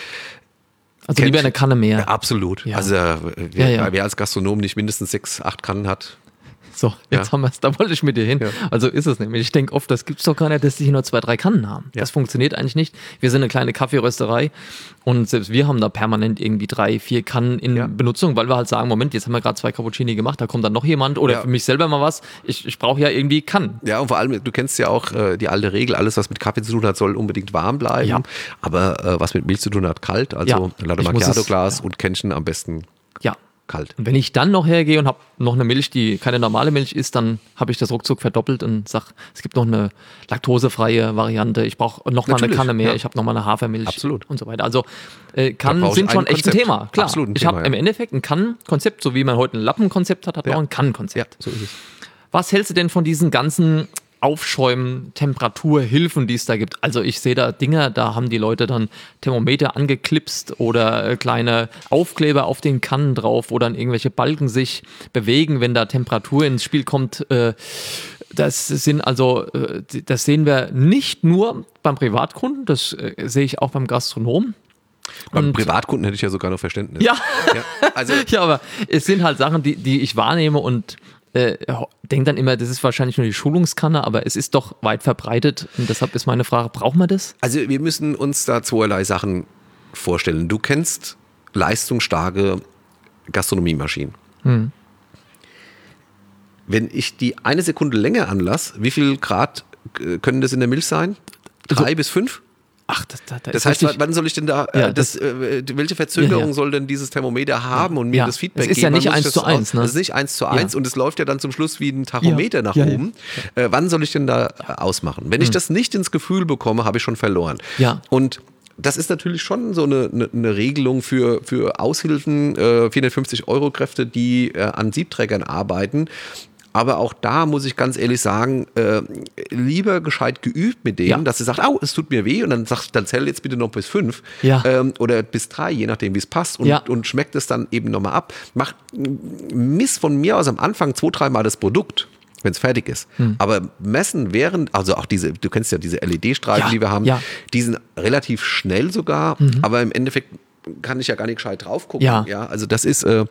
Also lieber eine Kanne mehr. ja, absolut. Ja. Also äh, wer, Ja, ja. wer als Gastronom nicht mindestens sechs, acht Kannen hat, So, jetzt Ja. haben wir es, da wollte ich mit dir hin. Ja. Also ist es nämlich. Ich denke oft, das gibt es doch gar nicht, dass die hier nur zwei, drei Kannen haben. Ja. Das funktioniert eigentlich nicht. Wir sind eine kleine Kaffeerösterei und selbst wir haben da permanent irgendwie drei, vier Kannen in Ja. Benutzung, weil wir halt sagen, Moment, jetzt haben wir gerade zwei Cappuccini gemacht, da kommt dann noch jemand oder Ja. für mich selber mal was. Ich, ich brauche ja irgendwie Kannen. ja, und vor allem, du kennst ja auch äh, die alte Regel, alles, was mit Kaffee zu tun hat, soll unbedingt warm bleiben. Ja. Aber äh, was mit Milch zu tun hat, kalt. Also Ja, Latte ich muss Macchiato es- Glas und Kännchen am besten Ja. kalt. Und wenn ich dann noch hergehe und habe noch eine Milch, die keine normale Milch ist, dann habe ich das ruckzuck verdoppelt und sage, es gibt noch eine laktosefreie Variante. Ich brauche noch mal eine Natürlich, Kanne mehr. ja. Ich habe noch mal eine Hafermilch Absolut. und so weiter. Also äh, Kannen brauche ich sind schon ein echt ein Konzept. Thema. Klar, Absolut ein ich Thema, habe ja. im Endeffekt ein Kannenkonzept, so wie man heute ein Lappenkonzept hat, hat man Ja. auch ein Kannenkonzept. so ist es. Was hältst du denn von diesen ganzen Aufschäumen, Temperaturhilfen, die es da gibt. Also ich sehe da Dinger, da haben die Leute dann Thermometer angeklipst oder kleine Aufkleber auf den Kannen drauf, wo dann irgendwelche Balken sich bewegen, wenn da Temperatur ins Spiel kommt. Das sind also, das sehen wir nicht nur beim Privatkunden, das sehe ich auch beim Gastronomen. Beim Und Privatkunden hätte ich ja sogar noch Verständnis. Ja, ja, also, ja, aber es sind halt Sachen, die, die ich wahrnehme und äh, denke dann immer, das ist wahrscheinlich nur die Schulungskanne, aber es ist doch weit verbreitet und deshalb ist meine Frage, braucht man das? also wir müssen uns da zweierlei Sachen vorstellen. Du kennst leistungsstarke Gastronomiemaschinen. Hm. Wenn ich die eine Sekunde länger anlasse, wie viel Grad äh, können das in der Milch sein? Drei Also, bis fünf? Ach, das, das, das Das heißt, richtig, wann soll ich denn da, äh, Ja, das, äh, welche Verzögerung Ja, ja. soll denn dieses Thermometer haben und mir Ja. das Feedback Es ist geben? ja nicht Wann muss ich eins das zu eins, aus- ne? Das ist nicht eins zu eins Ja. und es läuft ja dann zum Schluss wie ein Tachometer Ja. nach Ja, ja. oben. Äh, wann soll ich denn da äh, ausmachen? Wenn ich das nicht ins Gefühl bekomme, habe ich schon verloren. Ja. Und das ist natürlich schon so eine, eine, eine Regelung für, für Aushilfen, äh, vierhundertfünfzig Euro Kräfte, die äh, an Siebträgern arbeiten. Aber auch da muss ich ganz ehrlich sagen, äh, lieber gescheit geübt mit denen, Ja. dass sie sagt, au, es tut mir weh und dann sagt, dann zähl jetzt bitte noch bis fünf Ja. ähm, oder bis drei, je nachdem wie es passt und, Ja. und schmeckt es dann eben nochmal ab. Macht miss von mir aus am Anfang zwei, dreimal das Produkt, wenn es fertig ist. Hm. Aber messen während, also auch diese, du kennst ja diese L E D-Streifen, Ja, die wir haben, ja. die sind relativ schnell sogar, aber im Endeffekt kann ich ja gar nicht gescheit drauf gucken. Ja. Ja, also das ist äh,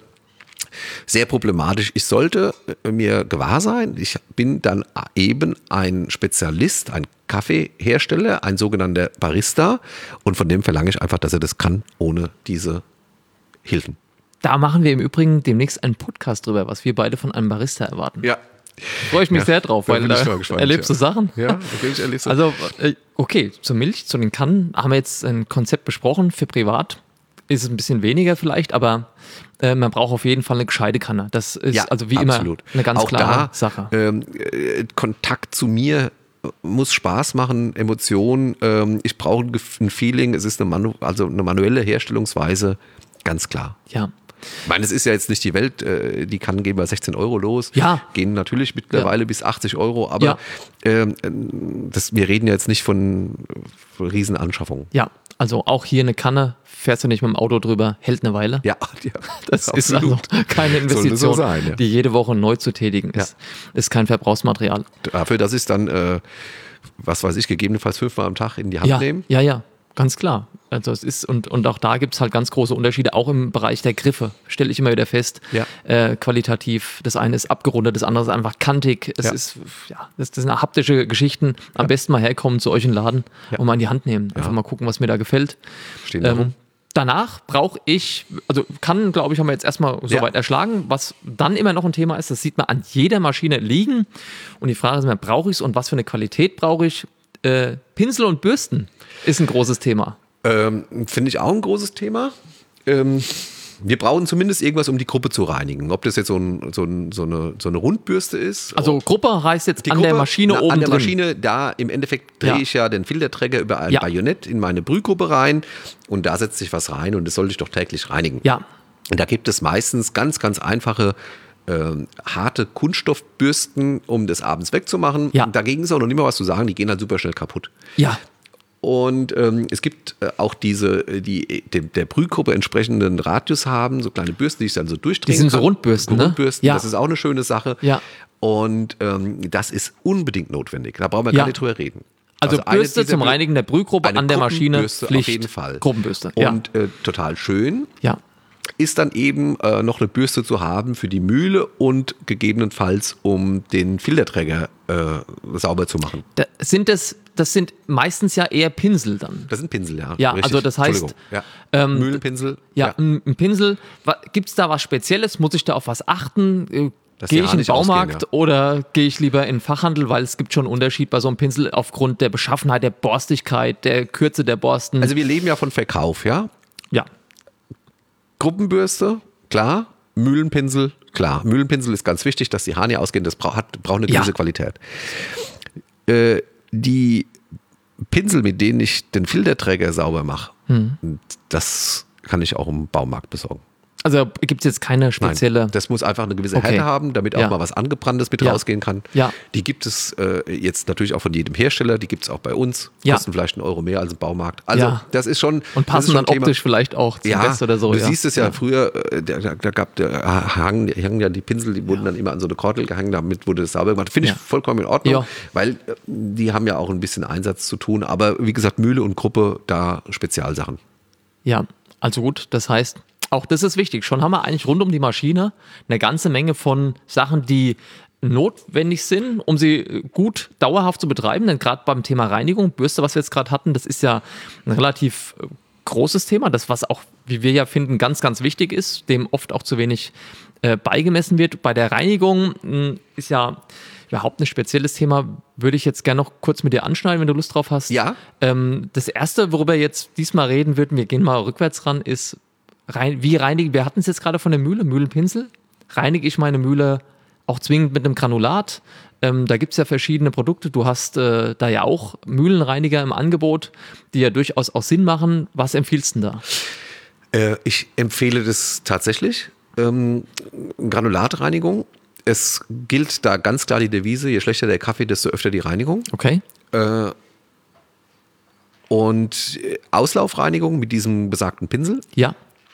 sehr problematisch. Ich sollte äh, mir gewahr sein, ich bin dann eben ein Spezialist, ein Kaffeehersteller, ein sogenannter Barista und von dem verlange ich einfach, dass er das kann, ohne diese Hilfen. Da machen wir im Übrigen demnächst einen Podcast drüber, was wir beide von einem Barista erwarten. Ja. Freue ich mich Ja, sehr drauf, da weil bin ich da mal gespannt, erlebst ja. du Sachen. Ja, da bin ich ehrlich so. Also, äh, okay, zur Milch, zu den Kannen haben wir jetzt ein Konzept besprochen. Für privat ist es ein bisschen weniger vielleicht, aber äh, man braucht auf jeden Fall eine gescheite Kanne. Das ist Ja, also wie absolut. immer eine ganz Auch klare da, Sache. Ähm, äh, Kontakt zu mir muss Spaß machen, Emotionen. Ähm, ich brauche ein, Gef- ein Feeling. Es ist eine, Manu also eine manuelle Herstellungsweise, ganz klar. Ja. Ich meine, es ist ja jetzt nicht die Welt, äh, die Kannen gehen bei sechzehn Euro los, Ja. gehen natürlich mittlerweile Ja. bis achtzig Euro, aber Ja. ähm, das, wir reden ja jetzt nicht von, von Riesenanschaffungen. Ja, also auch hier eine Kanne, fährst du nicht mit dem Auto drüber, hält eine Weile. Ja, ja, Das ist also keine Sollte Investition, so sein, ja. die jede Woche neu zu tätigen ist. Ist kein Verbrauchsmaterial. Dafür, dass ich es dann, äh, was weiß ich, gegebenenfalls fünfmal am Tag in die Hand Ja, nehme. ja, ja, ganz klar. Also es ist, und, und auch da gibt es halt ganz große Unterschiede, auch im Bereich der Griffe, stelle ich immer wieder fest, Ja. äh, qualitativ. Das eine ist abgerundet, das andere ist einfach kantig. Es Ja. ist, ja, das, das sind haptische Geschichten. Am besten mal herkommen zu euch in den Laden und mal in die Hand nehmen. Einfach mal gucken, was mir da gefällt. Stehen da rum. Ähm, danach brauche ich, also kann, glaube ich, haben wir jetzt erstmal Ja. soweit erschlagen. Was dann immer noch ein Thema ist, das sieht man an jeder Maschine liegen. Und die Frage ist immer, brauche ich es und was für eine Qualität brauche ich? Äh, Pinsel und Bürsten ist ein großes Thema. Ähm, Finde ich auch ein großes Thema. Ähm, wir brauchen zumindest irgendwas, um die Gruppe zu reinigen. Ob das jetzt so, ein, so, ein, so, eine, so eine Rundbürste ist. Also Gruppe heißt jetzt Die an Gruppe, der Maschine na, oben An der drin. Maschine, da im Endeffekt drehe Ja. ich ja den Filterträger über ein Ja. Bajonett in meine Brühgruppe rein und da setzt sich was rein und das sollte ich doch täglich reinigen. Ja, Und da gibt es meistens ganz, ganz einfache ähm, harte Kunststoffbürsten, um das abends wegzumachen. Ja. Dagegen ist auch noch nicht mal was zu sagen, die gehen halt super schnell kaputt. ja, Und ähm, es gibt äh, auch diese, äh, die dem, der Brühgruppe entsprechenden Radius haben, so kleine Bürsten, die ich dann so durchdrehen Die sind so kann. Rundbürsten, ne? Rundbürsten, Ja. das ist auch eine schöne Sache. Ja. Und ähm, das ist unbedingt notwendig. Da brauchen wir Ja. gar nicht drüber reden. also, eine Bürste dieser zum Bür- Reinigen der Brühgruppe eine an der Maschine Gruppenbürste Pflicht. auf jeden Fall. Gruppenbürste, ja. Und äh, total schön ja. ist dann eben äh, noch eine Bürste zu haben für die Mühle und gegebenenfalls, um den Filterträger äh, sauber zu machen. Da sind das, das sind meistens ja eher Pinsel dann. Das sind Pinsel, ja. Ja, also das heißt, Entschuldigung. Ja. ähm, Mühlenpinsel. Ja, Ein, ein Pinsel. Gibt es da was Spezielles? Muss ich da auf was achten? Äh, Dass Gehe die ich Haare in den nicht ausgehen, Baumarkt ja. oder gehe ich lieber in den Fachhandel, weil es gibt schon einen Unterschied bei so einem Pinsel aufgrund der Beschaffenheit, der Borstigkeit, der Kürze der Borsten. Also wir leben ja von Verkauf, ja. ja, Gruppenbürste, klar. Mühlenpinsel, klar. Mühlenpinsel ist ganz wichtig, dass die Haare nicht ausgehen. Das braucht, hat, braucht eine Ja. gewisse Qualität. Äh, die Pinsel, mit denen ich den Filterträger sauber mache, Hm. das kann ich auch im Baumarkt besorgen. Also gibt es jetzt keine spezielle... Nein, das muss einfach eine gewisse Okay. Härte haben, damit auch Ja. mal was Angebranntes mit Ja. rausgehen kann. Ja. Die gibt es äh, jetzt natürlich auch von jedem Hersteller, die gibt es auch bei uns, Ja. kosten vielleicht einen Euro mehr als im Baumarkt. Also Ja. das ist schon... Und das passen ist schon dann Thema. optisch vielleicht auch zum Ja, Rest oder so. du ja. siehst es ja, früher, äh, da, da, da gab der hang, hangen ja die Pinsel, die wurden dann immer an so eine Kordel gehangen, damit wurde das sauber gemacht. Finde ich Ja. vollkommen in Ordnung, Ja. weil äh, die haben ja auch ein bisschen Einsatz zu tun. Aber wie gesagt, Mühle und Gruppe, da Spezialsachen. Ja, also gut, das heißt, auch das ist wichtig. Schon haben wir eigentlich rund um die Maschine eine ganze Menge von Sachen, die notwendig sind, um sie gut dauerhaft zu betreiben. Denn gerade beim Thema Reinigung, Bürste, was wir jetzt gerade hatten, das ist ja ein relativ äh, großes Thema. Das, was auch, wie wir ja finden, ganz, ganz wichtig ist, dem oft auch zu wenig äh, beigemessen wird. Bei der Reinigung mh, ist ja überhaupt ein spezielles Thema, würde ich jetzt gerne noch kurz mit dir anschneiden, wenn du Lust drauf hast. Ja. Ähm, das Erste, worüber wir jetzt diesmal reden würden, wir gehen mal rückwärts ran, ist, rein, wie reinigen, wir hatten es jetzt gerade von der Mühle, Mühlenpinsel. Reinige ich meine Mühle auch zwingend mit einem Granulat? Ähm, da gibt es ja verschiedene Produkte. Du hast äh, da ja auch Mühlenreiniger im Angebot, die ja durchaus auch Sinn machen. Was empfiehlst du denn da? Äh, ich empfehle das tatsächlich. Ähm, Granulatreinigung. Es gilt da ganz klar die Devise, je schlechter der Kaffee, desto öfter die Reinigung. Okay. Äh, und Auslaufreinigung mit diesem besagten Pinsel. Ja.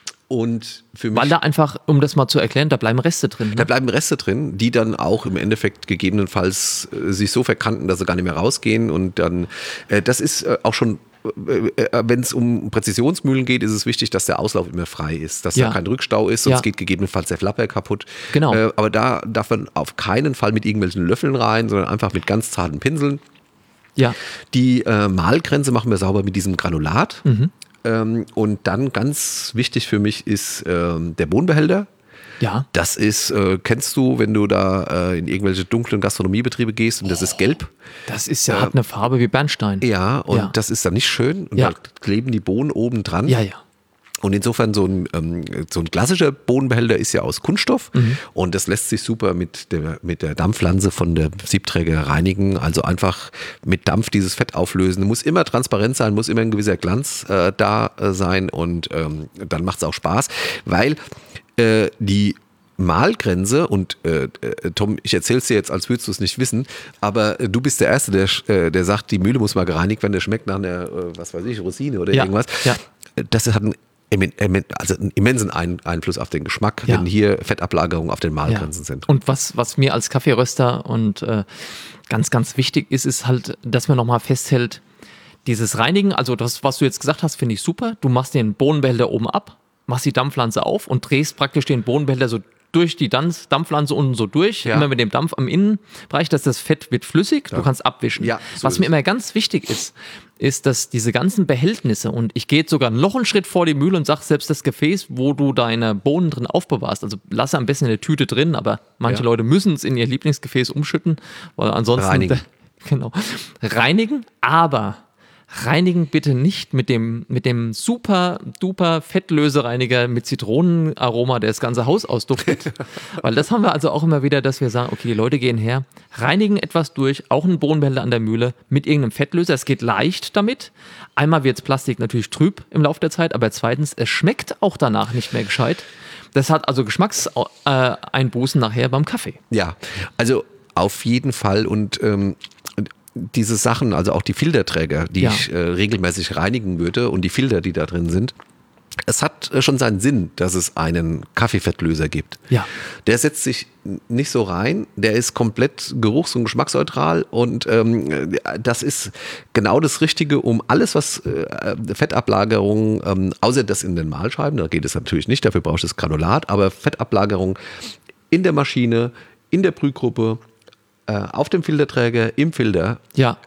Und für mich, Weil da einfach, um das mal zu erklären, da bleiben Reste drin. Ne? da bleiben Reste drin, die dann auch im Endeffekt gegebenenfalls äh, sich so verkanten, dass sie gar nicht mehr rausgehen. Und dann, äh, das ist äh, auch schon, äh, äh, wenn es um Präzisionsmühlen geht, ist es wichtig, dass der Auslauf immer frei ist, dass Ja. da kein Rückstau ist, sonst Ja. geht gegebenenfalls der Flapper kaputt. Genau. Äh, aber da darf man auf keinen Fall mit irgendwelchen Löffeln rein, sondern einfach mit ganz zarten Pinseln. Ja. Die äh, Mahlgrenze machen wir sauber mit diesem Granulat. Mhm. Ähm, und dann ganz wichtig für mich ist ähm, der Bohnenbehälter. Ja. Das ist, äh, kennst du, wenn du da äh, in irgendwelche dunklen Gastronomiebetriebe gehst und das ist gelb. Das ist ja, hat eine Farbe wie Bernstein. Ja, und Ja. das ist dann nicht schön. Und Ja. da kleben die Bohnen oben dran. Ja, ja. Und insofern so ein, ähm, so ein klassischer Bohnenbehälter ist ja aus Kunststoff Mhm. und das lässt sich super mit der, mit der Dampflanze von der Siebträger reinigen. Also einfach mit Dampf dieses Fett auflösen. Muss immer transparent sein, muss immer ein gewisser Glanz äh, da äh, sein und ähm, dann macht es auch Spaß, weil äh, die Mahlgrenze und äh, äh, Tom, ich erzähl's dir jetzt, als würdest du es nicht wissen, aber äh, du bist der Erste, der, äh, der sagt, die Mühle muss mal gereinigt werden, der schmeckt nach einer, äh, was weiß ich, Rosine oder Ja. irgendwas. Ja. Das hat einen, also einen immensen Ein- Einfluss auf den Geschmack, Ja. wenn hier Fettablagerungen auf den Mahlgrenzen Ja. sind. Und was, was mir als Kaffeeröster und äh, ganz, ganz wichtig ist, ist halt, dass man nochmal festhält, dieses Reinigen, also das, was du jetzt gesagt hast, finde ich super. Du machst den Bohnenbehälter oben ab, machst die Dampflanze auf und drehst praktisch den Bohnenbehälter so durch die Dampf- Dampflanze unten so durch, Ja. immer mit dem Dampf am Innenbereich, dass das Fett wird flüssig, du kannst abwischen. Ja, so Was ist mir es. immer ganz wichtig ist, ist, dass diese ganzen Behältnisse, und ich gehe jetzt sogar noch einen Schritt vor die Mühle und sage, selbst das Gefäß, wo du deine Bohnen drin aufbewahrst, also lass am besten in der Tüte drin, aber manche Ja. Leute müssen es in ihr Lieblingsgefäß umschütten, weil ansonsten... Reinigen. Genau. Reinigen, aber reinigen bitte nicht mit dem, mit dem super duper Fettlösereiniger mit Zitronenaroma, der das ganze Haus ausduftet. Weil das haben wir also auch immer wieder, dass wir sagen, okay, die Leute gehen her, reinigen etwas durch, auch einen Bohnenbehälter an der Mühle mit irgendeinem Fettlöser. Es geht leicht damit. Einmal wird Plastik natürlich trüb im Laufe der Zeit, aber zweitens, es schmeckt auch danach nicht mehr gescheit. Das hat also Geschmackseinbußen nachher beim Kaffee. Ja, also auf jeden Fall und ähm, diese Sachen, also auch die Filterträger, die Ja. ich äh, regelmäßig reinigen würde und die Filter, die da drin sind, es hat äh, schon seinen Sinn, dass es einen Kaffeefettlöser gibt. Ja. Der setzt sich nicht so rein, der ist komplett geruchs- und geschmacksneutral und ähm, das ist genau das Richtige, um alles, was äh, Fettablagerung, ähm, außer das in den Mahlscheiben, da geht es natürlich nicht, dafür brauchst du das Granulat, aber Fettablagerung in der Maschine, in der Brühgruppe, äh, auf dem Filterträger, im Filter, Ja.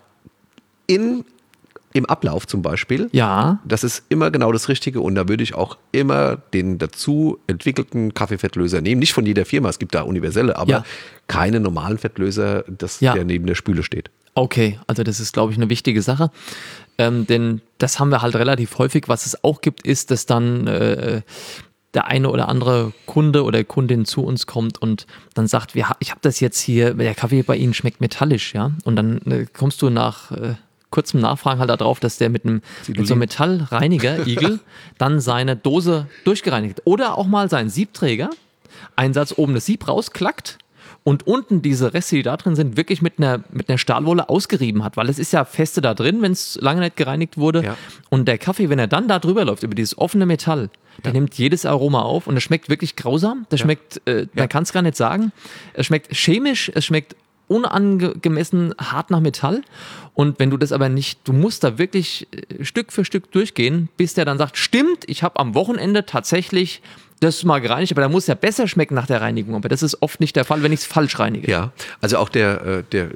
in, im Ablauf zum Beispiel. Ja. Das ist immer genau das Richtige und da würde ich auch immer den dazu entwickelten Kaffeefettlöser nehmen. Nicht von jeder Firma, es gibt da universelle, aber Ja. keine normalen Fettlöser, das, Ja. der neben der Spüle steht. Okay, also das ist, glaube ich, eine wichtige Sache. Ähm, denn das haben wir halt relativ häufig. Was es auch gibt, ist, dass dann äh, der eine oder andere Kunde oder Kundin zu uns kommt und dann sagt, wir, ich habe das jetzt hier, der Kaffee bei Ihnen schmeckt metallisch, ja. Und dann äh, kommst du nach äh, kurzem Nachfragen halt darauf, dass der mit einem mit so einem Metallreiniger-Igel dann seine Dose durchgereinigt hat. Oder auch mal seinen Siebträger, einen Satz oben das Sieb rausklackt und unten diese Reste, die da drin sind, wirklich mit einer, mit einer Stahlwolle ausgerieben hat. Weil es ist ja feste da drin, wenn es lange nicht gereinigt wurde. Ja. Und der Kaffee, wenn er dann da drüber läuft, über dieses offene Metall, der ja. nimmt jedes Aroma auf und es schmeckt wirklich grausam. Das ja. schmeckt, äh, ja. man kann es gar nicht sagen. Es schmeckt chemisch, es schmeckt unangemessen hart nach Metall. Und wenn du das aber nicht, du musst da wirklich Stück für Stück durchgehen, bis der dann sagt, stimmt, ich habe am Wochenende tatsächlich das mal gereinigt, aber da muss ja besser schmecken nach der Reinigung. Aber das ist oft nicht der Fall, wenn ich es falsch reinige. Ja, also auch der, der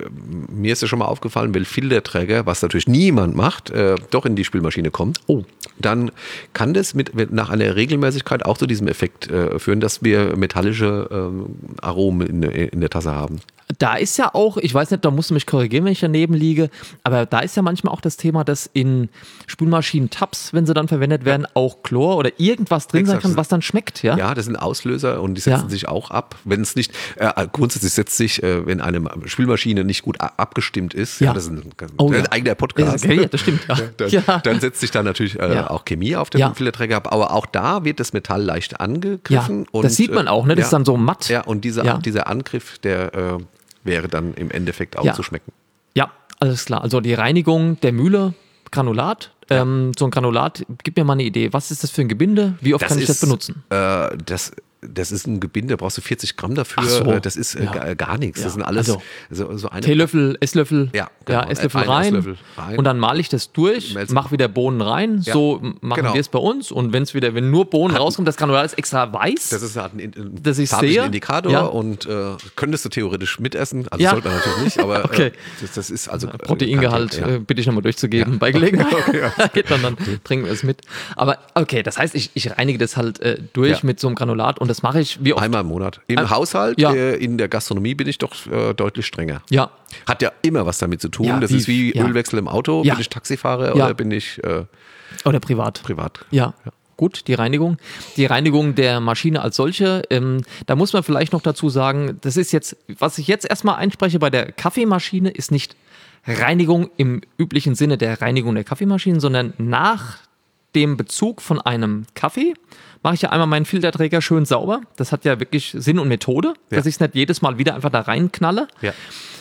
mir ist ja schon mal aufgefallen, wenn Filterträger, was natürlich niemand macht, äh, doch in die Spülmaschine kommt, oh. dann kann das mit, nach einer Regelmäßigkeit auch zu diesem Effekt äh, führen, dass wir metallische äh, Aromen in, in der Tasse haben. Da ist ja auch, ich weiß nicht, da musst du mich korrigieren, wenn ich daneben liege, aber da ist ja manchmal auch das Thema, dass in Spülmaschinen-Tabs, wenn sie dann verwendet werden, auch Chlor oder irgendwas drin Exakt. sein kann, was dann schmeckt, ja? Ja, das sind Auslöser und die setzen ja. sich auch ab. Wenn es nicht, äh, grundsätzlich setzt sich, äh, wenn eine Spülmaschine nicht gut a- abgestimmt ist, ja. Ja, das ist ein, oh, ein ja. eigener Podcast. Ja, das stimmt. Ja. Dann, ja. dann setzt sich da natürlich äh, ja. auch Chemie auf den ja. Filterträger ab, aber auch da wird das Metall leicht angegriffen. Ja, und, das sieht man auch, ne? Das ja. ist dann so matt. Ja, und dieser, ja. dieser Angriff, der äh, wäre dann im Endeffekt auch ja. zu schmecken. Ja, alles klar. Also die Reinigung der Mühle, Granulat. Ja. Ähm, so ein Granulat, gib mir mal eine Idee. Was ist das für ein Gebinde? Wie oft das kann ich ist, das benutzen? Äh, das Das ist ein Gebinde, da brauchst du vierzig Gramm dafür. So. Das ist ja. gar, gar nichts. Ja. Das sind alles also, so, so eine Teelöffel, Esslöffel, ja, genau. ja, Esslöffel, rein, Esslöffel rein und dann male ich das durch, Melzen. Mach wieder Bohnen rein. Ja. So machen genau. wir es bei uns. Und wenn es wieder, wenn nur Bohnen Hat, rauskommt, das Granulat ist extra weiß. Das ist halt ein, ein dass ich sehe. Indikator ja. und äh, könntest du theoretisch mitessen. Also ja. sollte man natürlich nicht, aber okay. äh, das, das ist also Proteingehalt ja. äh, bitte ich nochmal durchzugeben ja. bei Gelegenheit. Okay, ja. Geht dann, dann trinken wir es mit. Aber okay, das heißt, ich, ich reinige das halt äh, durch ja. mit so einem Granulat und das mache ich wie oft? Einmal im Monat. Im Ein, Haushalt, ja. äh, in der Gastronomie bin ich doch äh, deutlich strenger. Ja. Hat ja immer was damit zu tun. Ja, das wie, ist wie ja. Ölwechsel im Auto. Ja. Bin ich Taxifahrer ja. oder bin ich äh, oder privat? Privat. Ja. ja. Gut, die Reinigung. Die Reinigung der Maschine als solche, ähm, da muss man vielleicht noch dazu sagen, das ist jetzt, was ich jetzt erstmal einspreche bei der Kaffeemaschine, ist nicht Reinigung im üblichen Sinne der Reinigung der Kaffeemaschinen, sondern nach dem Bezug von einem Kaffee mache ich ja einmal meinen Filterträger schön sauber. Das hat ja wirklich Sinn und Methode, ja. dass ich es nicht jedes Mal wieder einfach da reinknalle. Ja.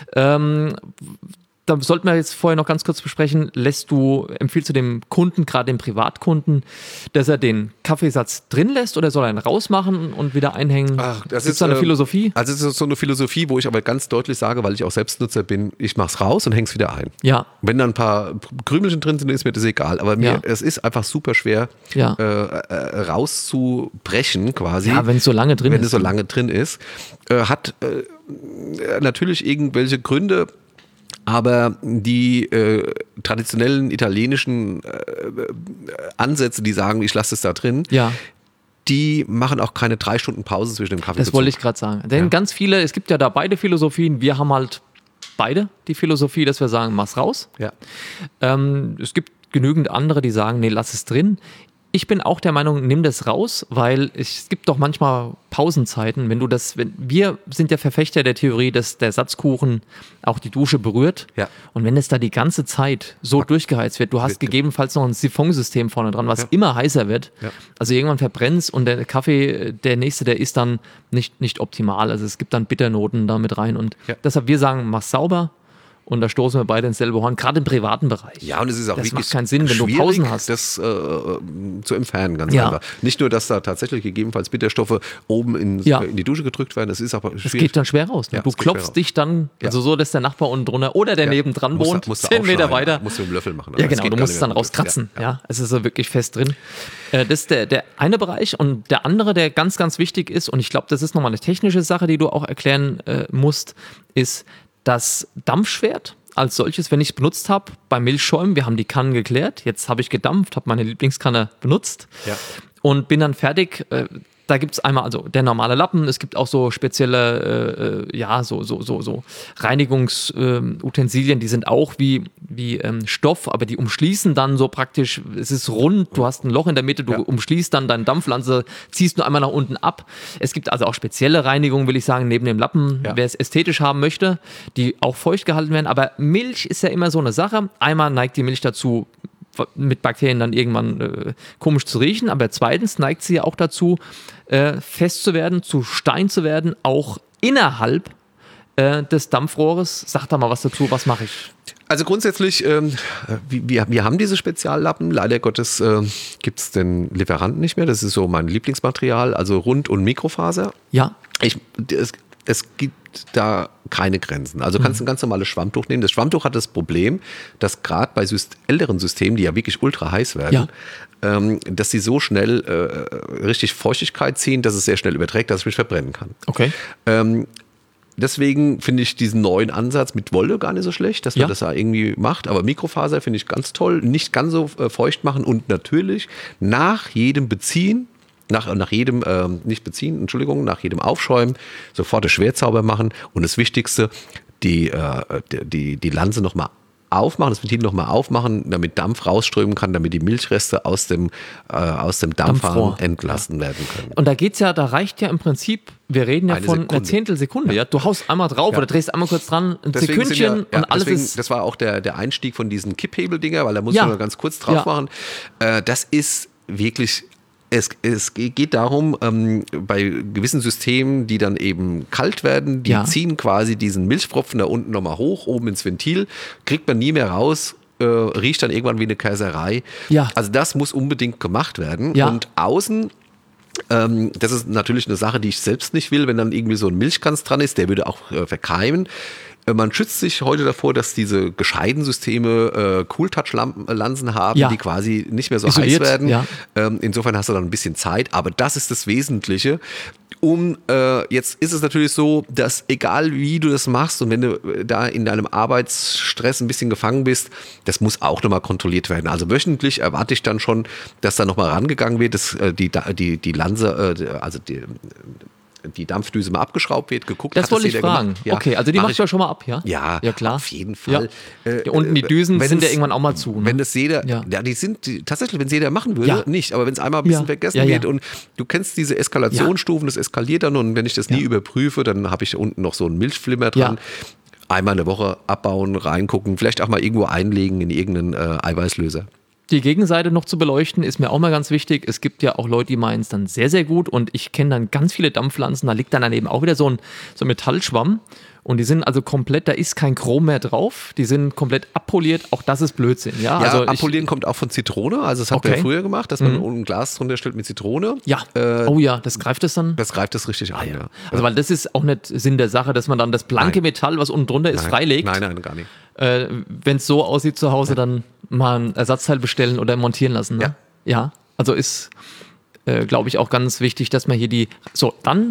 Ähm, da sollten wir jetzt vorher noch ganz kurz besprechen, lässt du, empfiehlst du dem Kunden, gerade dem Privatkunden, dass er den Kaffeesatz drin lässt oder soll er ihn rausmachen und wieder einhängen? Ach, das ist so eine äh, Philosophie? Also es ist so eine Philosophie, wo ich aber ganz deutlich sage, weil ich auch Selbstnutzer bin, ich mach's raus und häng's wieder ein. Ja. Wenn da ein paar Krümelchen drin sind, ist mir das egal. Aber mir, ja. es ist einfach super schwer, ja. äh, äh, rauszubrechen quasi. Ja, wenn es so lange drin wenn ist. es so lange drin ist. Äh, hat äh, natürlich irgendwelche Gründe, aber die äh, traditionellen italienischen äh, Ansätze, die sagen, ich lasse es da drin, ja. die machen auch keine drei Stunden Pause zwischen dem Kaffee. Das wollte ich gerade sagen. Denn ja. ganz viele, es gibt ja da beide Philosophien. Wir haben halt beide die Philosophie, dass wir sagen, mach's raus. Ja. Ähm, es gibt genügend andere, die sagen, nee, lass es drin. Ich bin auch der Meinung, nimm das raus, weil es gibt doch manchmal Pausenzeiten, wenn du das, wenn, wir sind ja Verfechter der Theorie, dass der Satzkuchen auch die Dusche berührt. Ja. Und wenn es da die ganze Zeit so durchgeheizt wird, du hast gegebenenfalls noch ein Siphonsystem vorne dran, was ja. immer heißer wird. Ja. Also irgendwann verbrennt's und der Kaffee, der nächste, der ist dann nicht, nicht optimal. Also es gibt dann Bitternoten da mit rein und ja. deshalb wir sagen, mach's sauber. Und da stoßen wir beide ins selbe Horn, gerade im privaten Bereich. Ja, und es ist auch das wirklich macht keinen Sinn, wenn du Pausen hast. Das äh, zu entfernen, ganz ja. einfach. Nicht nur, dass da tatsächlich gegebenenfalls Bitterstoffe oben in, ja. in die Dusche gedrückt werden, das ist aber schwierig. Das geht dann schwer raus. Ne? Ja, du klopfst dich dann, ja. also so, dass der Nachbar unten drunter oder der ja. nebendran wohnt, musst du zehn Meter weiter. Musst du mit dem Löffel machen. Ja, genau, du musst es dann rauskratzen. Ja. Ja. Es ist so wirklich fest drin. Äh, das ist der, der eine Bereich. Und der andere, der ganz, ganz wichtig ist, und ich glaube, das ist nochmal eine technische Sache, die du auch erklären äh, musst, ist das Dampfschwert. Als solches, wenn ich es benutzt habe, bei Milchschäumen, wir haben die Kannen geklärt, jetzt habe ich gedampft, habe meine Lieblingskanne benutzt ja. und bin dann fertig. Da gibt es einmal also der normale Lappen, es gibt auch so spezielle, äh, ja, so, so, so, so Reinigungsutensilien, die sind auch wie, wie ähm, Stoff, aber die umschließen dann so praktisch, es ist rund, du hast ein Loch in der Mitte, du ja. umschließt dann deine Dampflanze, ziehst nur einmal nach unten ab. Es gibt also auch spezielle Reinigungen, will ich sagen, neben dem Lappen, ja. wer es ästhetisch haben möchte, die auch feucht gehalten werden, aber Milch ist ja immer so eine Sache. Einmal neigt die Milch dazu, mit Bakterien dann irgendwann äh, komisch zu riechen, aber zweitens neigt sie ja auch dazu, äh, fest zu werden, zu Stein zu werden, auch innerhalb äh, des Dampfrohres. Sag da mal was dazu, was mache ich? Also grundsätzlich, ähm, wir, wir haben diese Speziallappen, leider Gottes äh, gibt es den Lieferanten nicht mehr, das ist so mein Lieblingsmaterial, also Rund- und Mikrofaser. Ja. Ich, es, es gibt da keine Grenzen. Also kannst du ein ganz normales Schwammtuch nehmen. Das Schwammtuch hat das Problem, dass gerade bei Syst- älteren Systemen, die ja wirklich ultra heiß werden, ja. ähm, dass sie so schnell äh, richtig Feuchtigkeit ziehen, dass es sehr schnell überträgt, dass es mich verbrennen kann. Okay. Ähm, deswegen finde ich diesen neuen Ansatz mit Wolle gar nicht so schlecht, dass man ja. das da irgendwie macht. Aber Mikrofaser finde ich ganz toll. Nicht ganz so äh, feucht machen und natürlich nach jedem Beziehen Nach, nach jedem, ähm, nicht beziehen, Entschuldigung, nach jedem Aufschäumen sofort das Schwerzauber machen und das Wichtigste, die, äh, die, die Lanze nochmal aufmachen, das Ventil nochmal aufmachen, damit Dampf rausströmen kann, damit die Milchreste aus dem, äh, aus dem Dampfhahn entlassen werden können. Und da geht's ja, da reicht ja im Prinzip, wir reden ja Eine von Sekunde. einer Zehntelsekunde, ja. Du haust einmal drauf Ja. oder drehst einmal kurz dran, ein Deswegen sind Sekündchen ja, ja, und alles deswegen, ist... Das war auch der, der Einstieg von diesen Kipphebel-Dinger, weil da muss Ja. man nur ganz kurz drauf Ja. machen. Äh, das ist wirklich... Es, es geht darum, ähm, bei gewissen Systemen, die dann eben kalt werden, die Ja. ziehen quasi diesen Milchpfropfen da unten nochmal hoch, oben ins Ventil, kriegt man nie mehr raus, äh, riecht dann irgendwann wie eine Käserei. Ja. Also das muss unbedingt gemacht werden. Ja. Und außen, ähm, das ist natürlich eine Sache, die ich selbst nicht will, wenn dann irgendwie so ein Milchkranz dran ist, der würde auch äh, verkeimen. Man schützt sich heute davor, dass diese gescheiten Systeme äh, Cool-Touch-Lanzen haben, Ja. die quasi nicht mehr so Isoliert, heiß werden. ja. Ähm, insofern hast du dann ein bisschen Zeit, aber das ist das Wesentliche. Um, äh, jetzt ist es natürlich so, dass egal wie du das machst und wenn du äh, da in deinem Arbeitsstress ein bisschen gefangen bist, das muss auch nochmal kontrolliert werden. Also wöchentlich erwarte ich dann schon, dass da nochmal rangegangen wird, dass äh, die, die, die Lanze, äh, also die, die Dampfdüse mal abgeschraubt wird, geguckt Das hat, wollte ich fragen. Ja, okay, also die mach macht ich, ja schon mal ab, ja? Ja, ja klar. auf jeden Fall. Ja. Äh, Ja, unten die Düsen wenn sind ja es- irgendwann auch mal zu. Ne? Wenn das jeder, Ja. ja, die sind die, tatsächlich, wenn es jeder machen würde, Ja. nicht. Aber wenn es einmal ein bisschen Ja. vergessen Ja, ja. wird und du kennst diese Eskalationsstufen, das eskaliert dann und wenn ich das nie Ja. überprüfe, dann habe ich unten noch so einen Milchflimmer dran. Ja. Einmal eine Woche abbauen, reingucken, vielleicht auch mal irgendwo einlegen in irgendeinen äh, Eiweißlöser. Die Gegenseite noch zu beleuchten, ist mir auch mal ganz wichtig. Es gibt ja auch Leute, die meinen es dann sehr, sehr gut und ich kenne dann ganz viele Dampfpflanzen, da liegt dann daneben auch wieder so ein, so ein Metallschwamm und die sind also komplett, da ist kein Chrom mehr drauf, die sind komplett abpoliert, auch das ist Blödsinn. Ja, Ja, also ich- Abpolieren kommt auch von Zitrone, also das hat Okay. man früher gemacht, dass man Mhm. ein Glas drunter stellt mit Zitrone. Ja, Äh, oh ja, das greift es dann. Das greift das richtig an, ja. Also weil das ist auch nicht Sinn der Sache, dass man dann das blanke Nein. Metall, was unten drunter ist, Nein. freilegt. Nein, nein, gar nicht. Äh, Wenn es so aussieht zu Hause, dann mal ein Ersatzteil bestellen oder montieren lassen. Ne? Ja. Ja, also ist, äh, glaube ich, auch ganz wichtig, dass man hier die. So, dann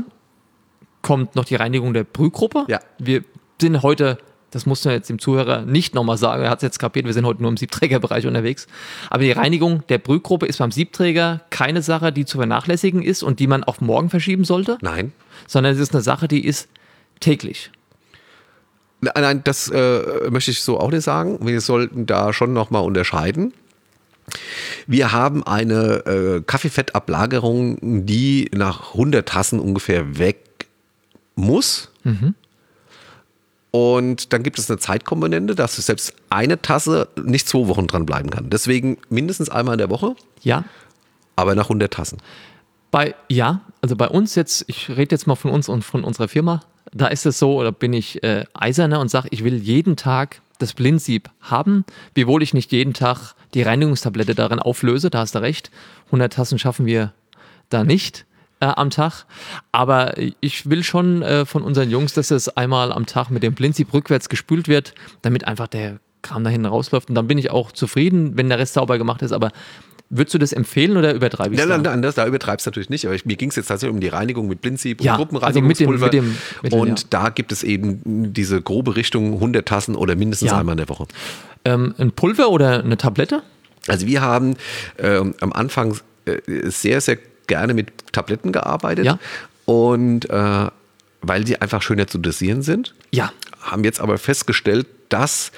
kommt noch die Reinigung der Brühgruppe. Ja. Wir sind heute, das muss man jetzt dem Zuhörer nicht nochmal sagen, er hat es jetzt kapiert, wir sind heute nur im Siebträgerbereich unterwegs. Aber die Reinigung der Brühgruppe ist beim Siebträger keine Sache, die zu vernachlässigen ist und die man auf morgen verschieben sollte, Nein. sondern es ist eine Sache, die ist täglich. Nein, nein, das äh, möchte ich so auch nicht sagen. Wir sollten da schon nochmal unterscheiden. Wir haben eine äh, Kaffeefettablagerung, die nach hundert Tassen ungefähr weg muss. Mhm. Und dann gibt es eine Zeitkomponente, dass selbst eine Tasse nicht zwei Wochen dran bleiben kann. Deswegen mindestens einmal in der Woche, Ja, aber nach hundert Tassen. Bei, ja, also bei uns jetzt, ich rede jetzt mal von uns und von unserer Firma, da ist es so, da bin ich äh, eiserner und sage, ich will jeden Tag das Blindsieb haben, wiewohl ich nicht jeden Tag die Reinigungstablette darin auflöse, da hast du recht, hundert Tassen schaffen wir da nicht äh, am Tag, aber ich will schon äh, von unseren Jungs, dass es einmal am Tag mit dem Blindsieb rückwärts gespült wird, damit einfach der Kram da hinten rausläuft und dann bin ich auch zufrieden, wenn der Rest sauber gemacht ist, aber würdest du das empfehlen oder übertreibe ich es? Nein, nein, nein, das, da übertreibst du natürlich nicht. Aber ich, mir ging es jetzt tatsächlich um die Reinigung mit Blindsieb Ja, und also mit dem- Gruppenreinigungspulver. mit dem Mittel, und ja. da gibt es eben diese grobe Richtung hundert Tassen oder mindestens Ja. einmal in der Woche. Ähm, ein Pulver oder eine Tablette? Also wir haben ähm, am Anfang äh, sehr, sehr gerne mit Tabletten gearbeitet. Ja. Und äh, weil die einfach schöner zu dosieren sind. Ja. Haben jetzt aber festgestellt, dass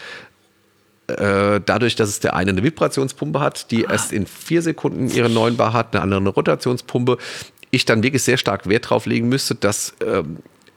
äh, dadurch, dass es der eine eine Vibrationspumpe hat, die ah. erst in vier Sekunden ihre neun Bar hat, eine andere eine Rotationspumpe, ich dann wirklich sehr stark Wert drauf legen müsste, dass ähm,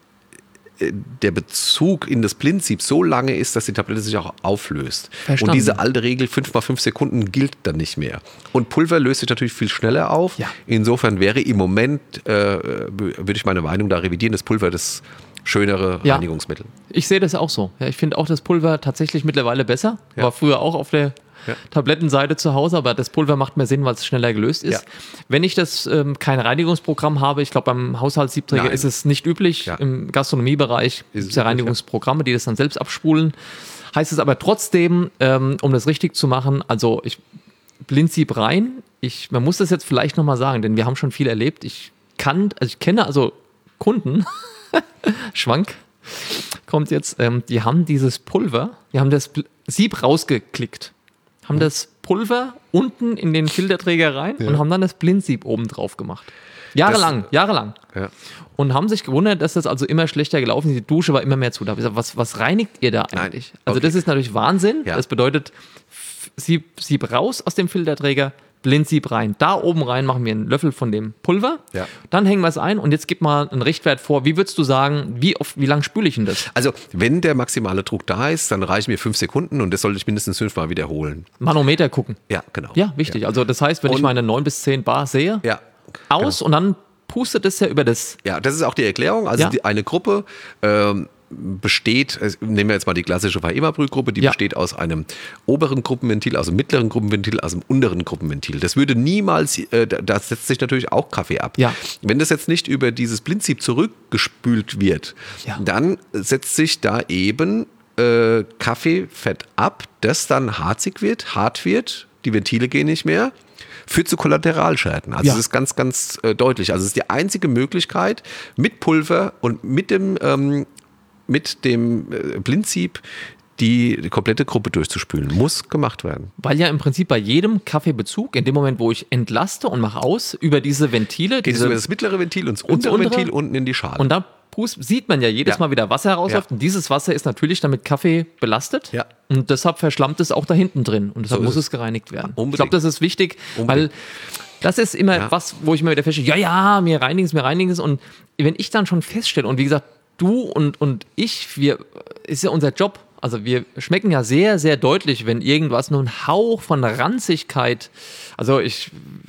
der Bezug in das Blindsieb so lange ist, dass die Tablette sich auch auflöst. Verstanden. Und diese alte Regel fünf mal fünf Sekunden gilt dann nicht mehr. Und Pulver löst sich natürlich viel schneller auf. Ja. Insofern wäre im Moment, äh, würde ich meine Meinung da revidieren, das Pulver das schönere ja. Reinigungsmittel. Ich sehe das auch so. Ja, ich finde auch das Pulver tatsächlich mittlerweile besser. Ja. War früher auch auf der ja. Tablettenseite zu Hause, aber das Pulver macht mehr Sinn, weil es schneller gelöst ist. Ja. Wenn ich das ähm, kein Reinigungsprogramm habe, ich glaube beim Haushaltssiebträger Nein. ist es nicht üblich, ja. im Gastronomiebereich gibt es ja Reinigungsprogramme, die das dann selbst abspulen. Heißt es aber trotzdem, ähm, um das richtig zu machen, also ich Blindsieb rein, ich, man muss das jetzt vielleicht nochmal sagen, denn wir haben schon viel erlebt. Ich kann, also ich kenne also Kunden, Schwank kommt jetzt, ähm, die haben dieses Pulver, die haben das Sieb rausgeklickt. Haben das Pulver unten in den Filterträger rein ja. und haben dann das Blindsieb oben drauf gemacht. Jahrelang, das, jahrelang. Ja. Und haben sich gewundert, dass das also immer schlechter gelaufen ist. Die Dusche war immer mehr zu. Da habe ich gesagt, was, was reinigt ihr da eigentlich? Nein. Also okay. das ist natürlich Wahnsinn. Ja. Das bedeutet, Sieb, Sieb raus aus dem Filterträger, Blindsieb rein. Da oben rein machen wir einen Löffel von dem Pulver. Ja. Dann hängen wir es ein und jetzt gib mal einen Richtwert vor. Wie würdest du sagen, wie oft, wie lang spüle ich denn das? Also, wenn der maximale Druck da ist, dann reichen mir fünf Sekunden und das sollte ich mindestens fünfmal wiederholen. Manometer gucken. Ja, genau. Ja, wichtig. Ja. Also, das heißt, wenn und, ich meine neun bis zehn Bar sehe, ja, aus genau. und dann pustet es ja über das. Ja, das ist auch die Erklärung. Also, ja. die, eine Gruppe, ähm, besteht, nehmen wir jetzt mal die klassische Vaema-Brühgruppe, die ja. besteht aus einem oberen Gruppenventil, aus einem mittleren Gruppenventil, aus einem unteren Gruppenventil. Das würde niemals, äh, da setzt sich natürlich auch Kaffee ab. Ja. Wenn das jetzt nicht über dieses Blindsieb zurückgespült wird, ja. dann setzt sich da eben äh, Kaffeefett ab, das dann harzig wird, hart wird, die Ventile gehen nicht mehr. Führt zu Kollateralschäden. Also ja. das ist ganz, ganz äh, deutlich. Also es ist die einzige Möglichkeit, mit Pulver und mit dem ähm, mit dem Blindsieb die komplette Gruppe durchzuspülen. Muss gemacht werden. Weil ja im Prinzip bei jedem Kaffeebezug, in dem Moment, wo ich entlaste und mache aus, über diese Ventile. Geht diese, es über das mittlere Ventil und das untere, untere Ventil unten in die Schale. Und da sieht man ja jedes ja. Mal wieder Wasser herausläuft. Ja. Und dieses Wasser ist natürlich dann mit Kaffee belastet. Ja. Und deshalb verschlammt es auch da hinten drin. Und deshalb so muss es gereinigt werden. Unbedingt. Ich glaube, das ist wichtig, Unbedingt. weil das ist immer ja. was, wo ich immer wieder feststelle, ja, ja, mir reinigen es, mir reinigen es. Und wenn ich dann schon feststelle, und wie gesagt, du und, und ich, wir, ist ja unser Job. Also wir schmecken ja sehr, sehr deutlich, wenn irgendwas nur ein Hauch von Ranzigkeit, also ich,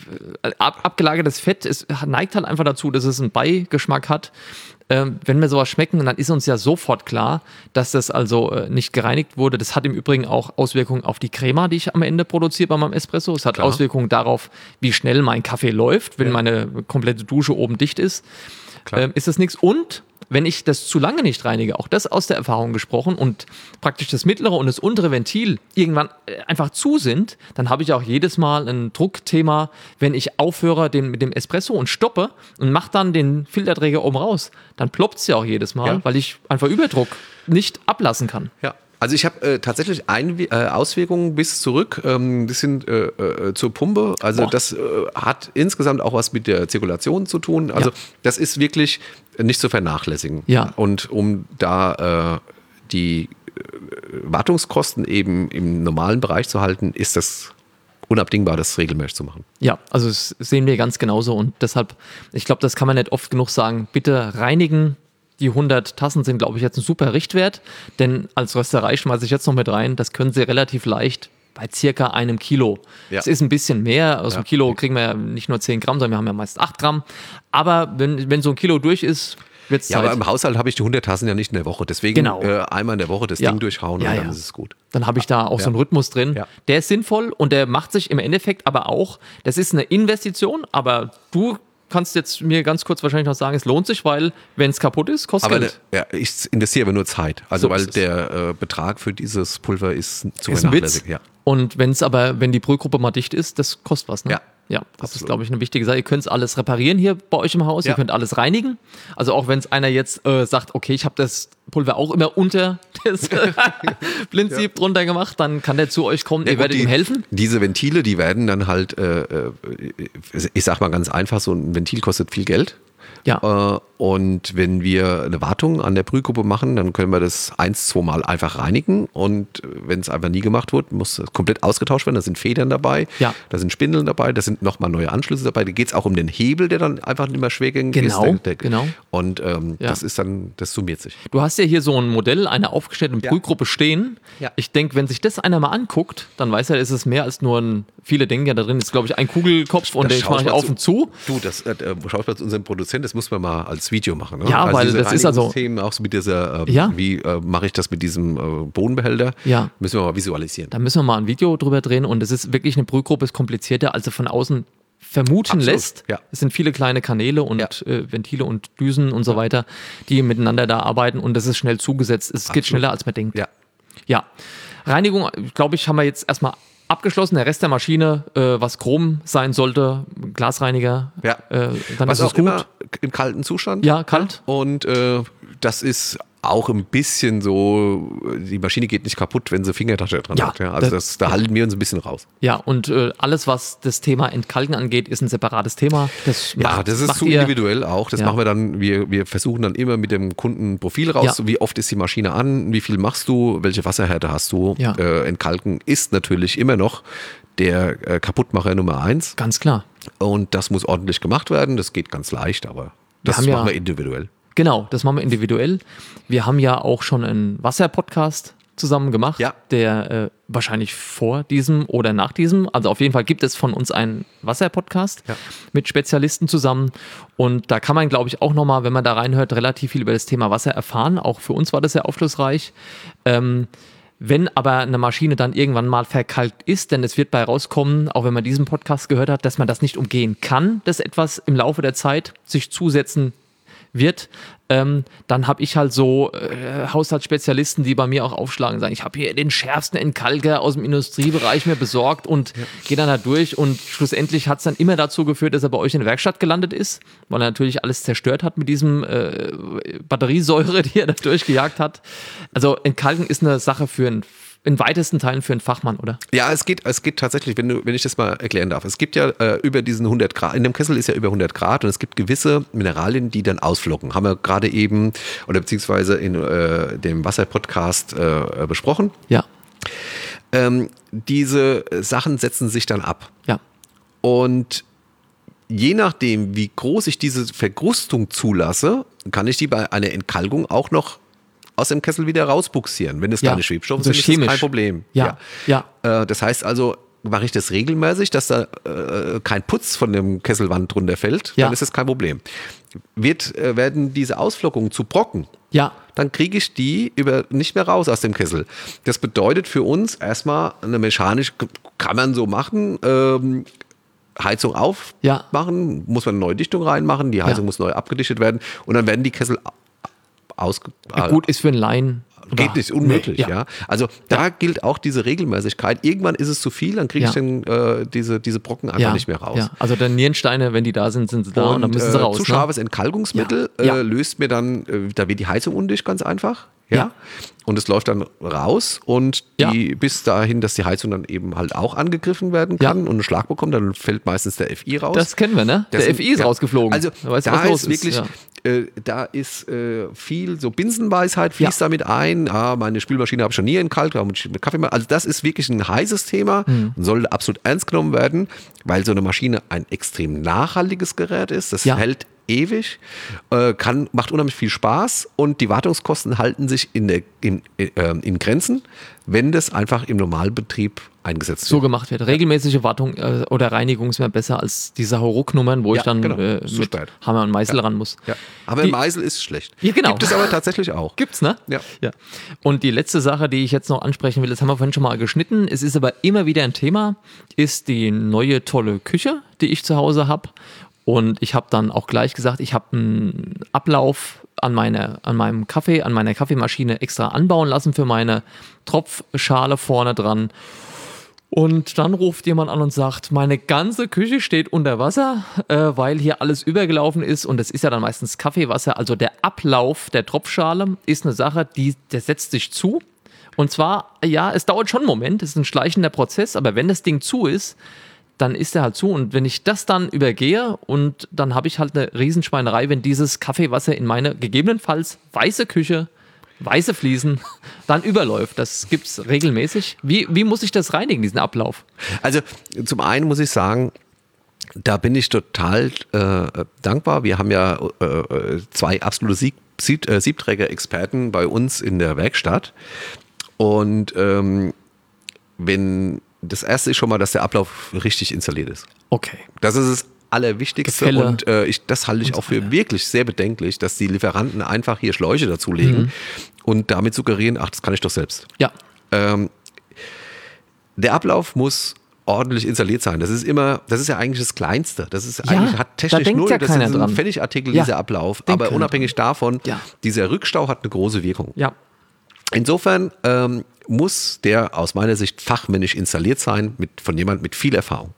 ab, abgelagertes Fett ist, neigt halt einfach dazu, dass es einen Beigeschmack hat. Ähm, wenn wir sowas schmecken, dann ist uns ja sofort klar, dass das also äh, nicht gereinigt wurde. Das hat im Übrigen auch Auswirkungen auf die Crema, die ich am Ende produziere bei meinem Espresso. Es hat klar. Auswirkungen darauf, wie schnell mein Kaffee läuft, wenn ja. meine komplette Dusche oben dicht ist. Ähm, ist das nichts. Und wenn ich das zu lange nicht reinige, auch das aus der Erfahrung gesprochen, und praktisch das mittlere und das untere Ventil irgendwann einfach zu sind, dann habe ich auch jedes Mal ein Druckthema, wenn ich aufhöre den, mit dem Espresso und stoppe und mache dann den Filterträger oben raus, dann ploppt es ja auch jedes Mal, ja. weil ich einfach Überdruck nicht ablassen kann. Ja. Also ich habe äh, tatsächlich ein, äh, Auswirkungen bis zurück, ähm, das sind äh, äh, zur Pumpe. Also Boah. das äh, hat insgesamt auch was mit der Zirkulation zu tun. Also ja. das ist wirklich nicht zu vernachlässigen. Ja. Und um da äh, die äh, Wartungskosten eben im normalen Bereich zu halten, ist das unabdingbar, das regelmäßig zu machen. Ja, also das sehen wir ganz genauso. Und deshalb, ich glaube, das kann man nicht oft genug sagen, bitte reinigen. Die hundert Tassen sind, glaube ich, jetzt ein super Richtwert, denn als Rösterei schmeiße ich jetzt noch mit rein, das können Sie relativ leicht bei circa einem Kilo. Ja. Das ist ein bisschen mehr, aus ja. einem Kilo kriegen wir ja nicht nur zehn Gramm, sondern wir haben ja meist acht Gramm, aber wenn, wenn so ein Kilo durch ist, wird es Ja, Zeit. aber im Haushalt habe ich die hundert Tassen ja nicht in der Woche, deswegen genau. äh, einmal in der Woche das ja. Ding durchhauen ja, und dann ja. ist es gut. Dann habe ich da auch ja. so einen Rhythmus drin, ja. der ist sinnvoll und der macht sich im Endeffekt aber auch, das ist eine Investition, aber du kannst jetzt mir ganz kurz wahrscheinlich noch sagen, es lohnt sich, weil wenn es kaputt ist, kostet aber Geld. Ne, ja, ich investiere aber nur Zeit, also so weil der äh, Betrag für dieses Pulver ist zu ist ein Witz. Ja. Und wenn es aber, wenn die Brühgruppe mal dicht ist, das kostet was, ne? Ja. Ja, das ist, glaube ich, eine wichtige Sache. Ihr könnt alles reparieren hier bei euch im Haus, ja. Ihr könnt alles reinigen. Also auch wenn es einer jetzt äh, sagt, okay, ich habe das Pulver auch immer unter das Blindsieb ja. drunter gemacht, dann kann der zu euch kommen, ja, ihr werdet die, ihm helfen. Diese Ventile, die werden dann halt, äh, ich sag mal ganz einfach, so ein Ventil kostet viel Geld. Ja. Und wenn wir eine Wartung an der Brühgruppe machen, dann können wir das ein, zwei Mal einfach reinigen. Und wenn es einfach nie gemacht wird, muss es komplett ausgetauscht werden. Da sind Federn dabei, ja. da sind Spindeln dabei, da sind nochmal neue Anschlüsse dabei. Da geht es auch um den Hebel, der dann einfach nicht mehr schwergängig genau, ist. Der, der, genau. Und ähm, ja. das ist dann, das summiert sich. Du hast ja hier so ein Modell, eine aufgestellte Brühgruppe ja. stehen. Ja. Ich denke, wenn sich das einer mal anguckt, dann weiß er, ist es mehr als nur ein, viele denken ja, da drin ist, glaube ich, ein Kugelkopf das und den mache ich auf und zu. Du, das äh, schaust mal zu unserem Produzenten, das muss man mal als Video machen. Ne? Ja, also weil das ist also Themen auch so mit dieser, ähm, ja. wie äh, mache ich das mit diesem äh, Bodenbehälter? Ja. Müssen wir mal visualisieren. Da müssen wir mal ein Video drüber drehen und es ist wirklich eine Brühgruppe, ist komplizierter, als sie von außen vermuten Absolut. lässt. Ja. Es sind viele kleine Kanäle und ja. äh, Ventile und Düsen und so weiter, die miteinander da arbeiten und das ist schnell zugesetzt. Es Absolut. geht schneller, als man denkt. Ja. Ja. Reinigung, glaube ich, haben wir jetzt erstmal abgeschlossen. Der Rest der Maschine, äh, was Chrom sein sollte, Glasreiniger, ja. äh, dann was ist es auch gut. Immer im kalten Zustand. Ja, kalt. Und äh, das ist auch ein bisschen so, die Maschine geht nicht kaputt, wenn sie Fingertasche dran ja, hat. Ja, also das, das, da halten wir uns ein bisschen raus. Ja, und äh, alles, was das Thema Entkalken angeht, ist ein separates Thema. Das ja, macht, das ist zu individuell auch. Das ja. machen wir dann, wir, wir versuchen dann immer mit dem Kunden ein Profil raus, ja. wie oft ist die Maschine an, wie viel machst du, welche Wasserhärte hast du. Ja. Äh, Entkalken ist natürlich immer noch der äh, Kaputtmacher Nummer eins. Ganz klar. Und das muss ordentlich gemacht werden. Das geht ganz leicht, aber das machen ja, wir individuell. Genau, das machen wir individuell. Wir haben ja auch schon einen Wasser-Podcast zusammen gemacht, ja. der äh, wahrscheinlich vor diesem oder nach diesem, also auf jeden Fall gibt es von uns einen Wasser-Podcast ja. mit Spezialisten zusammen und da kann man, glaube ich, auch nochmal, wenn man da reinhört, relativ viel über das Thema Wasser erfahren. Auch für uns war das sehr aufschlussreich. Ähm, Wenn aber eine Maschine dann irgendwann mal verkalkt ist, denn es wird bei rauskommen, auch wenn man diesen Podcast gehört hat, dass man das nicht umgehen kann, dass etwas im Laufe der Zeit sich zusetzen wird, ähm, dann habe ich halt so äh, Haushaltsspezialisten, die bei mir auch aufschlagen und sagen, ich habe hier den schärfsten Entkalker aus dem Industriebereich mir besorgt und ja. gehe dann da durch und schlussendlich hat es dann immer dazu geführt, dass er bei euch in der Werkstatt gelandet ist, weil er natürlich alles zerstört hat mit diesem äh, Batteriesäure, die er da durchgejagt hat. Also Entkalken ist eine Sache für ein in weitesten Teilen für einen Fachmann, oder? Ja, es geht, es geht tatsächlich, wenn, du, wenn ich das mal erklären darf. Es gibt ja äh, über diesen hundert Grad, in dem Kessel ist ja über hundert Grad und es gibt gewisse Mineralien, die dann ausflocken. Haben wir gerade eben oder beziehungsweise in äh, dem Wasser-Podcast äh, besprochen. Ja. Ähm, diese Sachen setzen sich dann ab. Ja. Und je nachdem, wie groß ich diese Verkrustung zulasse, kann ich die bei einer Entkalkung auch noch aus dem Kessel wieder rausbuxieren. Wenn es ja. keine Schwebstoffe also sind, ist chemisch. das kein Problem. Ja. Ja. ja. Äh, das heißt also, mache ich das regelmäßig, dass da äh, kein Putz von dem Kesselwand drunter fällt, ja. dann ist das kein Problem. Wird, äh, werden diese Ausflockungen zu Brocken, ja. dann kriege ich die über, nicht mehr raus aus dem Kessel. Das bedeutet für uns erstmal eine mechanische, kann man so machen, ähm, Heizung aufmachen, ja. muss man eine neue Dichtung reinmachen, die Heizung ja. muss neu abgedichtet werden und dann werden die Kessel ausge... Ja, gut, ist für einen Laien... Geht nicht, unmöglich, nee, ja. ja. Also da ja. gilt auch diese Regelmäßigkeit. Irgendwann ist es zu viel, dann kriege ich ja. den, äh, diese, diese Brocken einfach ja. nicht mehr raus. Ja. Also dann Nierensteine, wenn die da sind, sind sie da und, und dann müssen sie äh, raus. Zu scharfes ne? Entkalkungsmittel ja. Ja. Äh, löst mir dann, äh, da wird die Heizung undicht, ganz einfach. Ja. ja. Und es läuft dann raus und die ja. bis dahin, dass die Heizung dann eben halt auch angegriffen werden kann ja. und einen Schlag bekommt, dann fällt meistens der F I raus. Das kennen wir, ne? Der das F I ist ja. rausgeflogen. Also da, weißt, da ist wirklich, ist. Ja. äh, da ist äh, viel so Binsenweisheit fließt ja. damit ein. Ah, meine Spülmaschine habe ich schon nie entkalkt, mit Kaffee machen. Also das ist wirklich ein heißes Thema mhm. und sollte absolut ernst genommen werden, weil so eine Maschine ein extrem nachhaltiges Gerät ist. Das ja. hält ewig, äh, kann, macht unheimlich viel Spaß und die Wartungskosten halten sich in, der, in, äh, in Grenzen, wenn das einfach im Normalbetrieb eingesetzt wird. So gemacht wird. Regelmäßige Wartung äh, oder Reinigung ist mir besser als diese Hauruck-Nummern, wo ja, ich dann genau. äh, mit spät. Hammer und Meißel ja. ran muss. Ja. Aber die, Meißel ist schlecht. Ja, genau. Gibt es aber tatsächlich auch. Gibt's, ne? Ja. ja. Und die letzte Sache, die ich jetzt noch ansprechen will, das haben wir vorhin schon mal geschnitten, es ist aber immer wieder ein Thema, ist die neue tolle Küche, die ich zu Hause habe. Und ich habe dann auch gleich gesagt, ich habe einen Ablauf an, meine, an meinem Kaffee, an meiner Kaffeemaschine extra anbauen lassen für meine Tropfschale vorne dran. Und dann ruft jemand an und sagt, meine ganze Küche steht unter Wasser, äh, weil hier alles übergelaufen ist und es ist ja dann meistens Kaffeewasser. Also der Ablauf der Tropfschale ist eine Sache, die, der setzt sich zu. Und zwar, ja, es dauert schon einen Moment, es ist ein schleichender Prozess, aber wenn das Ding zu ist, dann ist er halt zu. Und wenn ich das dann übergehe und dann habe ich halt eine Riesenschweinerei, wenn dieses Kaffeewasser in meine gegebenenfalls weiße Küche, weiße Fliesen, dann überläuft. Das gibt es regelmäßig. Wie, wie muss ich das reinigen, diesen Ablauf? Also zum einen muss ich sagen, da bin ich total äh, dankbar. Wir haben ja äh, zwei absolute Sieg, Sieb, äh, Siebträger-Experten bei uns in der Werkstatt. Und ähm, wenn das erste ist schon mal, dass der Ablauf richtig installiert ist. Okay. Das ist es Allerwichtigste Gefälle. und äh, ich, das halte ich auch für wirklich sehr bedenklich, dass die Lieferanten einfach hier Schläuche dazulegen mhm. und damit suggerieren, ach, das kann ich doch selbst. Ja. Ähm, der Ablauf muss ordentlich installiert sein. Das ist immer, das ist ja eigentlich das Kleinste. Das ist ja, eigentlich, hat technisch da null, ja das ist ein ein Pfennigartikel, ja, dieser Ablauf. Aber unabhängig dran. davon, ja. dieser Rückstau hat eine große Wirkung. Ja. Insofern ähm, muss der aus meiner Sicht fachmännisch installiert sein, mit, von jemand mit viel Erfahrung.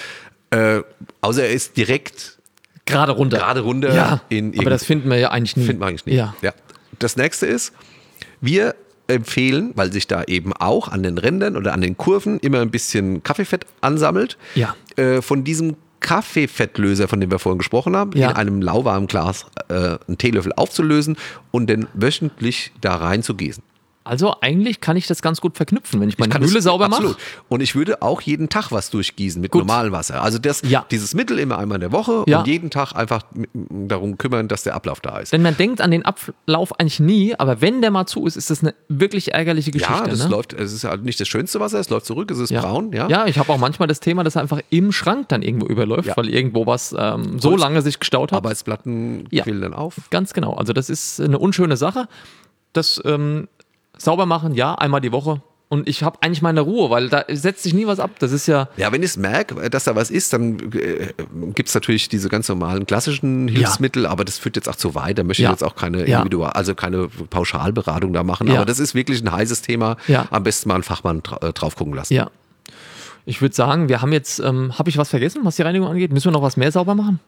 Äh, außer er ist direkt gerade runter. Gerade runter. Ja, in aber das finden wir ja eigentlich nie. Finden wir eigentlich nie. Ja. Ja. Das nächste ist, wir empfehlen, weil sich da eben auch an den Rändern oder an den Kurven immer ein bisschen Kaffeefett ansammelt, ja. äh, von diesem Kaffeefettlöser, von dem wir vorhin gesprochen haben, ja. in einem lauwarmen Glas äh, einen Teelöffel aufzulösen und den wöchentlich da rein zu gießen. Also eigentlich kann ich das ganz gut verknüpfen, wenn ich meine Mühle sauber mache. Absolut. Und ich würde auch jeden Tag was durchgießen mit gut. normalem Wasser. Also das, ja. dieses Mittel immer einmal in der Woche ja. und jeden Tag einfach darum kümmern, dass der Ablauf da ist. Denn man denkt an den Ablauf eigentlich nie, aber wenn der mal zu ist, ist das eine wirklich ärgerliche Geschichte. Ja, das ne? läuft, es ist halt nicht das schönste Wasser, es läuft zurück, es ist ja. braun. Ja, ja ich habe auch manchmal das Thema, dass er einfach im Schrank dann irgendwo überläuft, ja. weil irgendwo was ähm, so lange sich gestaut hat. Arbeitsplatten ja. quillen dann auf. Ganz genau, also das ist eine unschöne Sache. Das ähm, sauber machen, ja, einmal die Woche. Und ich habe eigentlich meine Ruhe, weil da setzt sich nie was ab. Das ist ja... Ja, wenn ich merke, dass da was ist, dann äh, gibt es natürlich diese ganz normalen klassischen Hilfsmittel, ja. aber das führt jetzt auch zu weit. Da möchte ja. ich jetzt auch keine ja. Individual, also keine Pauschalberatung da machen. Ja. Aber das ist wirklich ein heißes Thema. Ja. Am besten mal einen Fachmann dra- äh, drauf gucken lassen. Ja. Ich würde sagen, wir haben jetzt... Ähm, habe ich was vergessen, was die Reinigung angeht? Müssen wir noch was mehr sauber machen?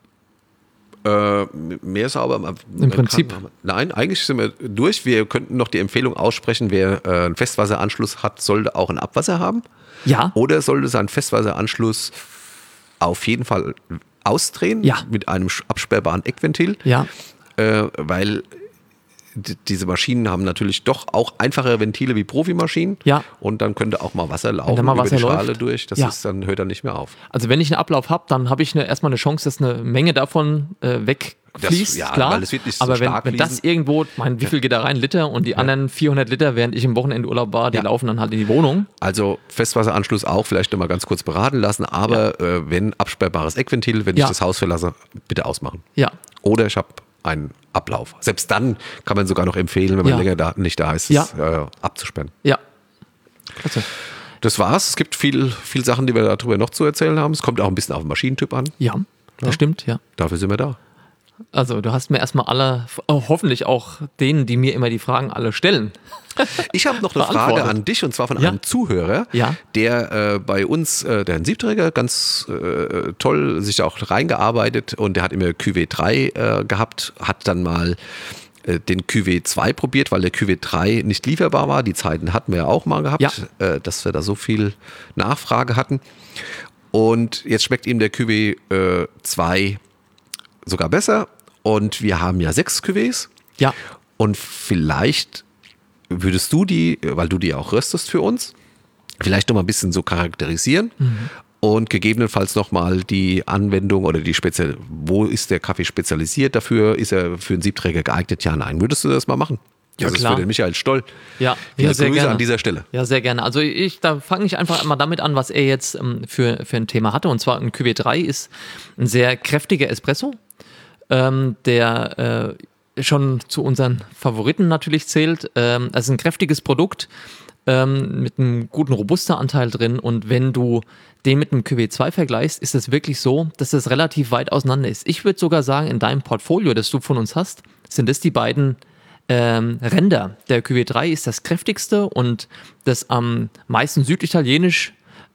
Äh, mehr sauber. Im Prinzip. Kann, nein, eigentlich sind wir durch. Wir könnten noch die Empfehlung aussprechen, wer äh, einen Festwasseranschluss hat, sollte auch ein Abwasser haben. Ja. Oder sollte seinen Festwasseranschluss auf jeden Fall ausdrehen ja. mit einem absperrbaren Eckventil. Ja. Äh, weil d- diese Maschinen haben natürlich doch auch einfache Ventile wie Profimaschinen. Ja. Und dann könnte auch mal Wasser laufen, wenn da mal über Wasser die Schale läuft. durch. Das ja. ist, dann hört er nicht mehr auf. Also wenn ich einen Ablauf habe, dann habe ich eine, erstmal eine Chance, dass eine Menge davon äh, wegfließt, Das, ja, klar. weil es wird nicht so aber wenn, stark wenn das irgendwo, mein, wie viel geht da rein? Liter und die ja. anderen vierhundert Liter, während ich im Wochenendurlaub war, die ja. laufen dann halt in die Wohnung. Also Festwasseranschluss auch vielleicht nochmal ganz kurz beraten lassen, aber ja. äh, wenn absperrbares Eckventil, wenn ja. ich das Haus verlasse, bitte ausmachen. Ja. Oder ich habe einen Ablauf. Selbst dann kann man sogar noch empfehlen, wenn man ja. länger da nicht da ist, ja. es, äh, abzusperren. Ja. Klasse. Das war's. Es gibt viel, viel Sachen, die wir darüber noch zu erzählen haben. Es kommt auch ein bisschen auf den Maschinentyp an. Ja, das ja. stimmt, ja. Dafür sind wir da. Also du hast mir erstmal alle, oh, hoffentlich auch denen, die mir immer die Fragen alle stellen. Ich habe noch eine Frage an dich und zwar von ja. einem Zuhörer, ja. der äh, bei uns, äh, der ein Siebträger, ganz äh, toll sich auch reingearbeitet und der hat immer Q W drei äh, gehabt, hat dann mal äh, den Q W zwei probiert, weil der Q W drei nicht lieferbar war. Die Zeiten hatten wir ja auch mal gehabt, ja. äh, dass wir da so viel Nachfrage hatten. Und jetzt schmeckt ihm der Q W zwei sogar besser und wir haben ja sechs Q Ws. Ja. Und vielleicht würdest du die, weil du die auch röstest für uns, vielleicht noch mal ein bisschen so charakterisieren mhm. und gegebenenfalls noch mal die Anwendung oder die Spezial, wo ist der Kaffee spezialisiert dafür, ist er für einen Siebträger geeignet, ja, nein. Würdest du das mal machen? Ja, das klar. ist für den Michael Stoll. Ja, Viele ja, sehr Grüße gerne. an dieser Stelle. Ja, sehr gerne. Also ich, da fange ich einfach mal damit an, was er jetzt ähm, für, für ein Thema hatte. Und zwar ein Q W drei ist ein sehr kräftiger Espresso, ähm, der äh, schon zu unseren Favoriten natürlich zählt. Ähm, es ist ein kräftiges Produkt ähm, mit einem guten Robusta-Anteil drin. Und wenn du den mit einem Q W zwei vergleichst, ist es wirklich so, dass das relativ weit auseinander ist. Ich würde sogar sagen, in deinem Portfolio, das du von uns hast, sind das die beiden ähm, Ränder. Der Q W drei ist das kräftigste und das am meisten süditalienisch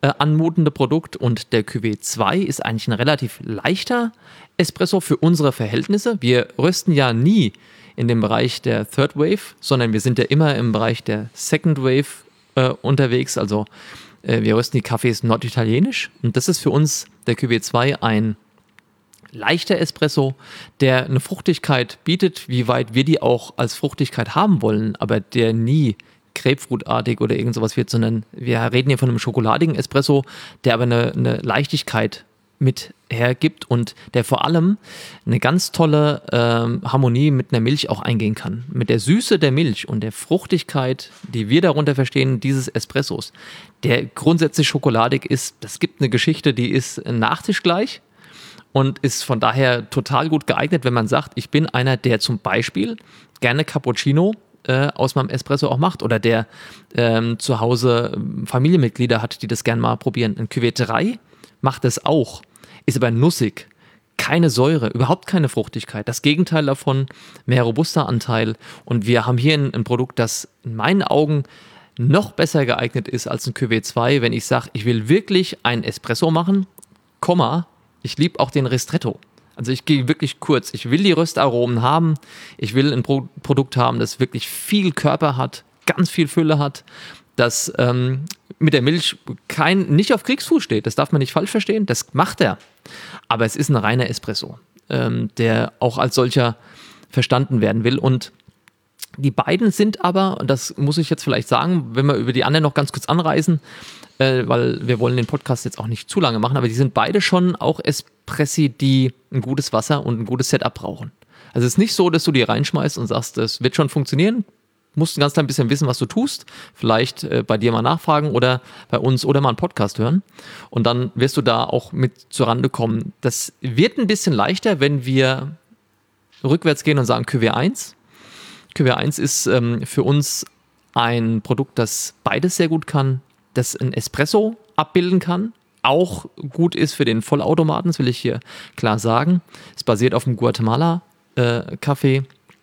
äh, anmutende Produkt und der Cuvée zwei ist eigentlich ein relativ leichter Espresso für unsere Verhältnisse. Wir rösten ja nie in dem Bereich der Third Wave, sondern wir sind ja immer im Bereich der Second Wave äh, unterwegs, also äh, wir rösten die Kaffees norditalienisch und das ist für uns der Cuvée zwei ein leichter Espresso, der eine Fruchtigkeit bietet, wie weit wir die auch als Fruchtigkeit haben wollen, aber der nie grapefruitartig oder irgend sowas wird, sondern wir reden hier von einem schokoladigen Espresso, der aber eine, eine Leichtigkeit mit hergibt und der vor allem eine ganz tolle ähm, Harmonie mit einer Milch auch eingehen kann. Mit der Süße der Milch und der Fruchtigkeit, die wir darunter verstehen, dieses Espressos, der grundsätzlich schokoladig ist, das gibt eine Geschichte, die ist nachtischgleich und ist von daher total gut geeignet, wenn man sagt, ich bin einer, der zum Beispiel gerne Cappuccino äh, aus meinem Espresso auch macht oder der ähm, zu Hause Familienmitglieder hat, die das gerne mal probieren. Ein Cuvée drei macht es auch, ist aber nussig, keine Säure, überhaupt keine Fruchtigkeit. Das Gegenteil davon, mehr robuster Anteil. Und wir haben hier ein, ein Produkt, das in meinen Augen noch besser geeignet ist als ein Cuvée zwei, wenn ich sage, ich will wirklich ein Espresso machen, Komma, ich liebe auch den Ristretto. Also ich gehe wirklich kurz. Ich will die Röstaromen haben. Ich will ein Pro- Produkt haben, das wirklich viel Körper hat, ganz viel Fülle hat, das ähm, mit der Milch kein, nicht auf Kriegsfuß steht. Das darf man nicht falsch verstehen. Das macht er. Aber es ist ein reiner Espresso, ähm, der auch als solcher verstanden werden will. Und die beiden sind aber, und das muss ich jetzt vielleicht sagen, wenn wir über die anderen noch ganz kurz anreißen, äh, weil wir wollen den Podcast jetzt auch nicht zu lange machen, aber die sind beide schon auch Espressi, die ein gutes Wasser und ein gutes Setup brauchen. Also es ist nicht so, dass du die reinschmeißt und sagst, das wird schon funktionieren. Du musst ein ganz klein bisschen wissen, was du tust. Vielleicht äh, bei dir mal nachfragen oder bei uns oder mal einen Podcast hören. Und dann wirst du da auch mit zurande kommen. Das wird ein bisschen leichter, wenn wir rückwärts gehen und sagen Cuvée eins. Cuvée eins ist ähm, für uns ein Produkt, das beides sehr gut kann, das ein Espresso abbilden kann, auch gut ist für den Vollautomaten, das will ich hier klar sagen. Es basiert auf dem Guatemala-Kaffee. Äh,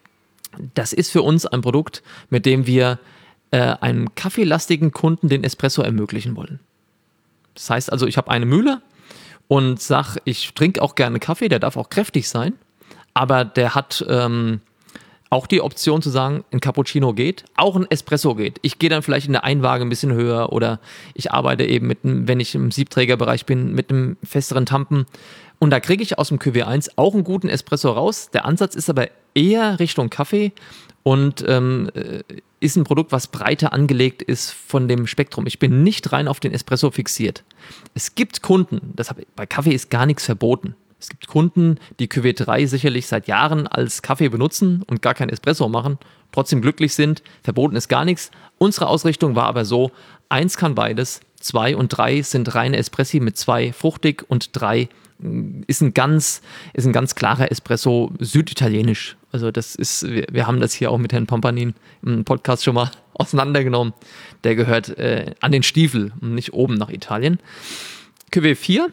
das ist für uns ein Produkt, mit dem wir äh, einem kaffeelastigen Kunden den Espresso ermöglichen wollen. Das heißt also, ich habe eine Mühle und sage, ich trinke auch gerne Kaffee, der darf auch kräftig sein, aber der hat ähm, auch die Option zu sagen, ein Cappuccino geht, auch ein Espresso geht. Ich gehe dann vielleicht in der Einwaage ein bisschen höher oder ich arbeite eben mit einem, wenn ich im Siebträgerbereich bin, mit einem festeren Tampen. Und da kriege ich aus dem Cuvée eins auch einen guten Espresso raus. Der Ansatz ist aber eher Richtung Kaffee und ähm, ist ein Produkt, was breiter angelegt ist von dem Spektrum. Ich bin nicht rein auf den Espresso fixiert. Es gibt Kunden, das hab, bei Kaffee ist gar nichts verboten. Es gibt Kunden, die Cuvée drei sicherlich seit Jahren als Kaffee benutzen und gar kein Espresso machen, trotzdem glücklich sind. Verboten ist gar nichts. Unsere Ausrichtung war aber so, eins kann beides, zwei und drei sind reine Espressi mit zwei fruchtig und drei ist ein ganz, ist ein ganz klarer Espresso süditalienisch. Also das ist, wir, wir haben das hier auch mit Herrn Pompanin im Podcast schon mal auseinandergenommen. Der gehört äh, an den Stiefel, nicht oben nach Italien. Cuvée vier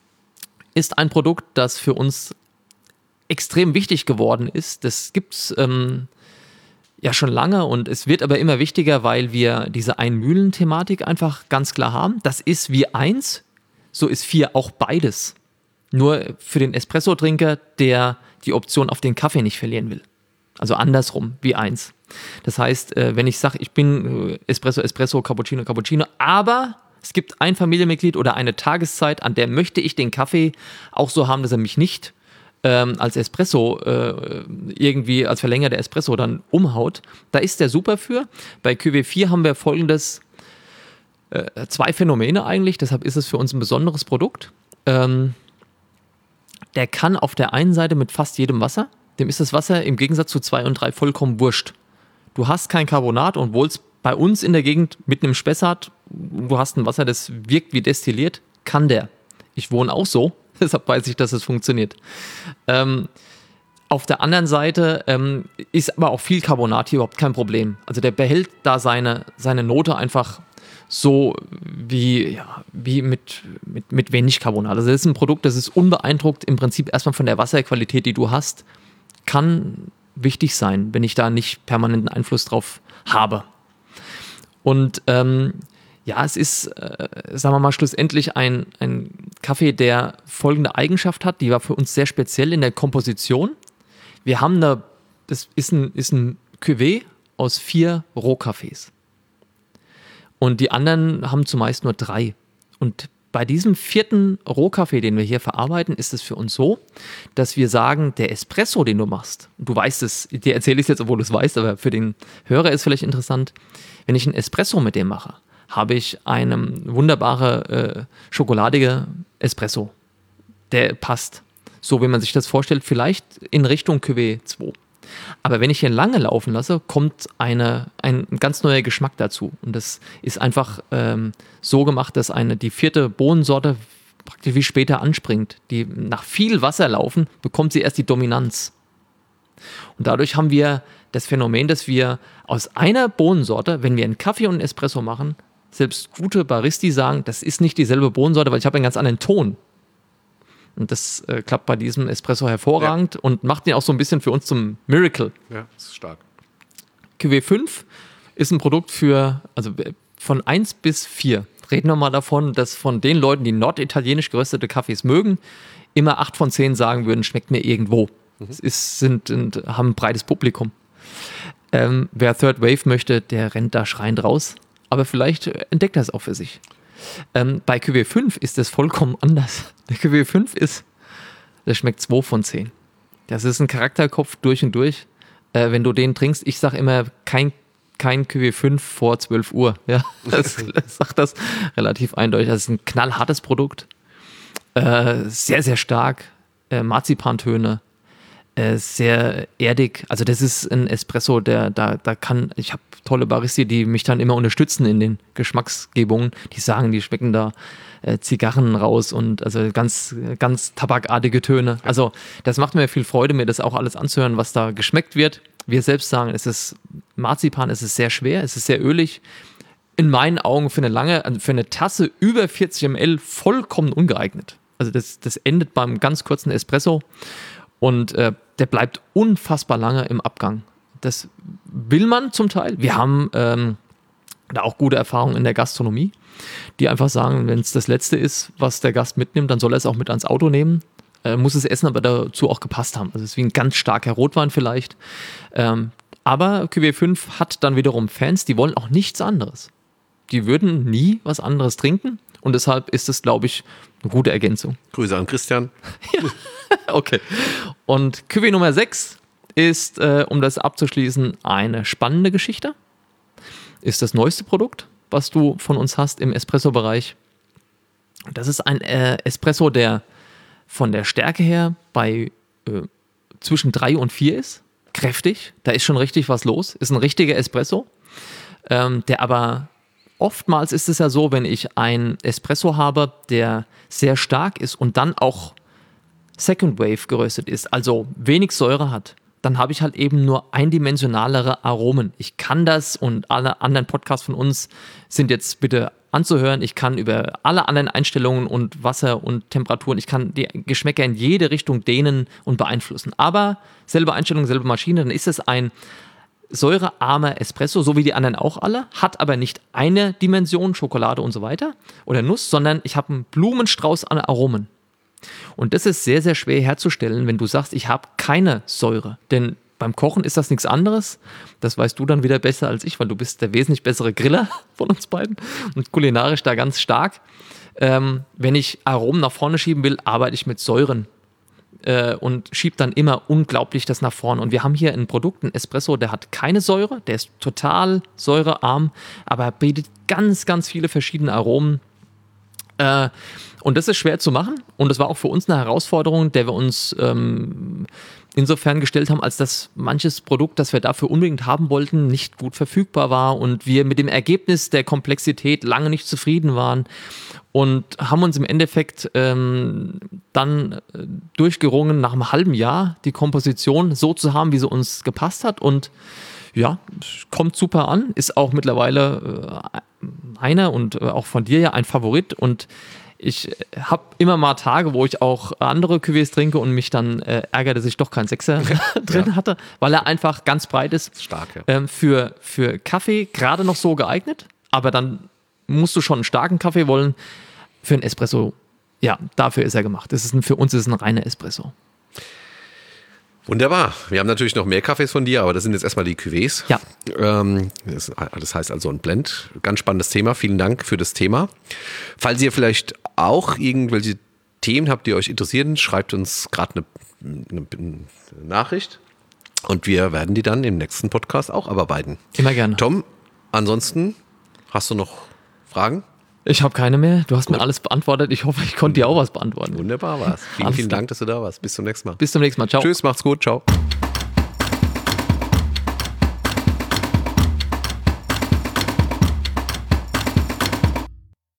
ist ein Produkt, das für uns extrem wichtig geworden ist. Das gibt es ähm, ja schon lange und es wird aber immer wichtiger, weil wir diese Einmühlen-Thematik einfach ganz klar haben. Das ist wie eins, so ist vier auch beides. Nur für den Espresso-Trinker, der die Option auf den Kaffee nicht verlieren will. Also andersrum, wie eins. Das heißt, wenn ich sage, ich bin Espresso, Espresso, Cappuccino, Cappuccino, aber es gibt ein Familienmitglied oder eine Tageszeit, an der möchte ich den Kaffee auch so haben, dass er mich nicht ähm, als Espresso äh, irgendwie als Verlänger der Espresso dann umhaut. Da ist der super für. Bei Cuvée vier haben wir folgendes, äh, zwei Phänomene eigentlich, deshalb ist es für uns ein besonderes Produkt. Ähm, der kann auf der einen Seite mit fast jedem Wasser, dem ist das Wasser im Gegensatz zu zwei und drei vollkommen wurscht. Du hast kein Carbonat und obwohl es bei uns in der Gegend mitten im Spessart, du hast ein Wasser, das wirkt wie destilliert, kann der. Ich wohne auch so, deshalb weiß ich, dass es funktioniert. Ähm, auf der anderen Seite ähm, ist aber auch viel Carbonat hier überhaupt kein Problem. Also der behält da seine, seine Note einfach so wie, ja, wie mit, mit, mit wenig Carbonat. Also das ist ein Produkt, das ist unbeeindruckt im Prinzip erstmal von der Wasserqualität, die du hast. Kann wichtig sein, wenn ich da nicht permanenten Einfluss drauf habe. Und ähm, Ja, es ist, äh, sagen wir mal, schlussendlich ein, ein Kaffee, der folgende Eigenschaft hat, die war für uns sehr speziell in der Komposition. Wir haben eine, das ist ein, ist ein Cuvée aus vier Rohkaffees. Und die anderen haben zumeist nur drei. Und bei diesem vierten Rohkaffee, den wir hier verarbeiten, ist es für uns so, dass wir sagen, der Espresso, den du machst, du weißt es, dir erzähle ich es jetzt, obwohl du es weißt, aber für den Hörer ist vielleicht interessant, wenn ich einen Espresso mit dem mache, habe ich eine wunderbare äh, schokoladige Espresso. Der passt, so wie man sich das vorstellt, vielleicht in Richtung Cuvée zwei. Aber wenn ich ihn lange laufen lasse, kommt eine, ein ganz neuer Geschmack dazu. Und das ist einfach ähm, so gemacht, dass eine, die vierte Bohnensorte praktisch wie später anspringt. Die nach viel Wasser laufen, bekommt sie erst die Dominanz. Und dadurch haben wir das Phänomen, dass wir aus einer Bohnensorte, wenn wir einen Kaffee und einen Espresso machen, selbst gute Baristi sagen, das ist nicht dieselbe Bohnensorte, weil ich habe einen ganz anderen Ton. Und das äh, klappt bei diesem Espresso hervorragend ja. und macht ihn auch so ein bisschen für uns zum Miracle. Ja, das ist stark. Cuvée fünf ist ein Produkt für, also von eins bis vier. Reden wir mal davon, dass von den Leuten, die norditalienisch geröstete Kaffees mögen, immer acht von zehn sagen würden, schmeckt mir irgendwo. Mhm. Es ist, sind, sind, haben ein breites Publikum. Ähm, wer Third Wave möchte, der rennt da schreiend raus. Aber vielleicht entdeckt er es auch für sich. Ähm, bei Cuvée fünf ist das vollkommen anders. Der Cuvée fünf ist, der schmeckt zwei von zehn. Das ist ein Charakterkopf durch und durch. Äh, wenn du den trinkst, ich sage immer, kein, kein Cuvée fünf vor zwölf Uhr. Ja, das, das sagt das relativ eindeutig. Das ist ein knallhartes Produkt. Äh, sehr, sehr stark. Äh, Marzipantöne. Äh, sehr erdig. Also das ist ein Espresso, der da, da kann, ich habe tolle Baristi, die mich dann immer unterstützen in den Geschmacksgebungen. Die sagen, die schmecken da äh, Zigarren raus und also ganz, ganz tabakartige Töne. Also das macht mir viel Freude, mir das auch alles anzuhören, was da geschmeckt wird. Wir selbst sagen, es ist Marzipan, es ist sehr schwer, es ist sehr ölig. In meinen Augen für eine lange, für eine Tasse über vierzig Milliliter vollkommen ungeeignet. Also das, das endet beim ganz kurzen Espresso. Und äh, der bleibt unfassbar lange im Abgang. Das will man zum Teil. Wir haben ähm, da auch gute Erfahrungen in der Gastronomie, die einfach sagen, wenn es das Letzte ist, was der Gast mitnimmt, dann soll er es auch mit ans Auto nehmen. Äh, muss das Essen aber dazu auch gepasst haben. Also es ist wie ein ganz starker Rotwein vielleicht. Ähm, aber Cuvée fünf hat dann wiederum Fans, die wollen auch nichts anderes. Die würden nie was anderes trinken. Und deshalb ist es, glaube ich, eine gute Ergänzung. Grüße an Christian. Ja. Okay. Und Cuvée Nummer sechs ist, äh, um das abzuschließen, eine spannende Geschichte. Ist das neueste Produkt, was du von uns hast im Espresso-Bereich. Das ist ein äh, Espresso, der von der Stärke her bei äh, zwischen drei und vier ist. Kräftig, da ist schon richtig was los. Ist ein richtiger Espresso, ähm, der aber oftmals ist es ja so, wenn ich einen Espresso habe, der sehr stark ist und dann auch Second Wave geröstet ist, also wenig Säure hat, dann habe ich halt eben nur eindimensionalere Aromen. Ich kann das und alle anderen Podcasts von uns sind jetzt bitte anzuhören. Ich kann über alle anderen Einstellungen und Wasser und Temperaturen, ich kann die Geschmäcker in jede Richtung dehnen und beeinflussen. Aber selbe Einstellung, selbe Maschine, dann ist es ein säurearmer Espresso, so wie die anderen auch alle, hat aber nicht eine Dimension, Schokolade und so weiter oder Nuss, sondern ich habe einen Blumenstrauß an Aromen. Und das ist sehr, sehr schwer herzustellen, wenn du sagst, ich habe keine Säure. Denn beim Kochen ist das nichts anderes. Das weißt du dann wieder besser als ich, weil du bist der wesentlich bessere Griller von uns beiden und kulinarisch da ganz stark. Ähm, wenn ich Aromen nach vorne schieben will, arbeite ich mit Säuren äh, und schiebe dann immer unglaublich das nach vorne. Und wir haben hier ein Produkt, ein Espresso, der hat keine Säure, der ist total säurearm, aber bietet ganz, ganz viele verschiedene Aromen. Äh, und das ist schwer zu machen und das war auch für uns eine Herausforderung, der wir uns ähm, insofern gestellt haben, als dass manches Produkt, das wir dafür unbedingt haben wollten, nicht gut verfügbar war und wir mit dem Ergebnis der Komplexität lange nicht zufrieden waren und haben uns im Endeffekt ähm, dann äh, durchgerungen, nach einem halben Jahr die Komposition so zu haben, wie sie uns gepasst hat und ja, kommt super an, ist auch mittlerweile äh, einer und äh, auch von dir ja ein Favorit und ich habe immer mal Tage, wo ich auch andere Cuvées trinke und mich dann äh, ärgere, dass ich doch keinen Sechser drin ja. hatte, weil er einfach ganz breit ist. Stark, ja. ähm, für, für Kaffee gerade noch so geeignet, aber dann musst du schon einen starken Kaffee wollen. Für einen Espresso, ja, dafür ist er gemacht. Das ist ein, für uns ist es ein reiner Espresso. Wunderbar. Wir haben natürlich noch mehr Kaffees von dir, aber das sind jetzt erstmal die Cuvées. Ja. Ähm, das, das heißt also ein Blend. Ganz spannendes Thema. Vielen Dank für das Thema. Falls ihr vielleicht auch irgendwelche Themen habt, die euch interessieren, schreibt uns gerade eine, eine, eine Nachricht und wir werden die dann im nächsten Podcast auch abarbeiten. Immer gerne. Tom, ansonsten hast du noch Fragen? Ich habe keine mehr. Du hast Gut. mir alles beantwortet. Ich hoffe, ich konnte dir auch was beantworten. Wunderbar war's. Vielen, Alles vielen klar. Dank, dass du da warst. Bis zum nächsten Mal. Bis zum nächsten Mal. Ciao. Tschüss, macht's gut. Ciao.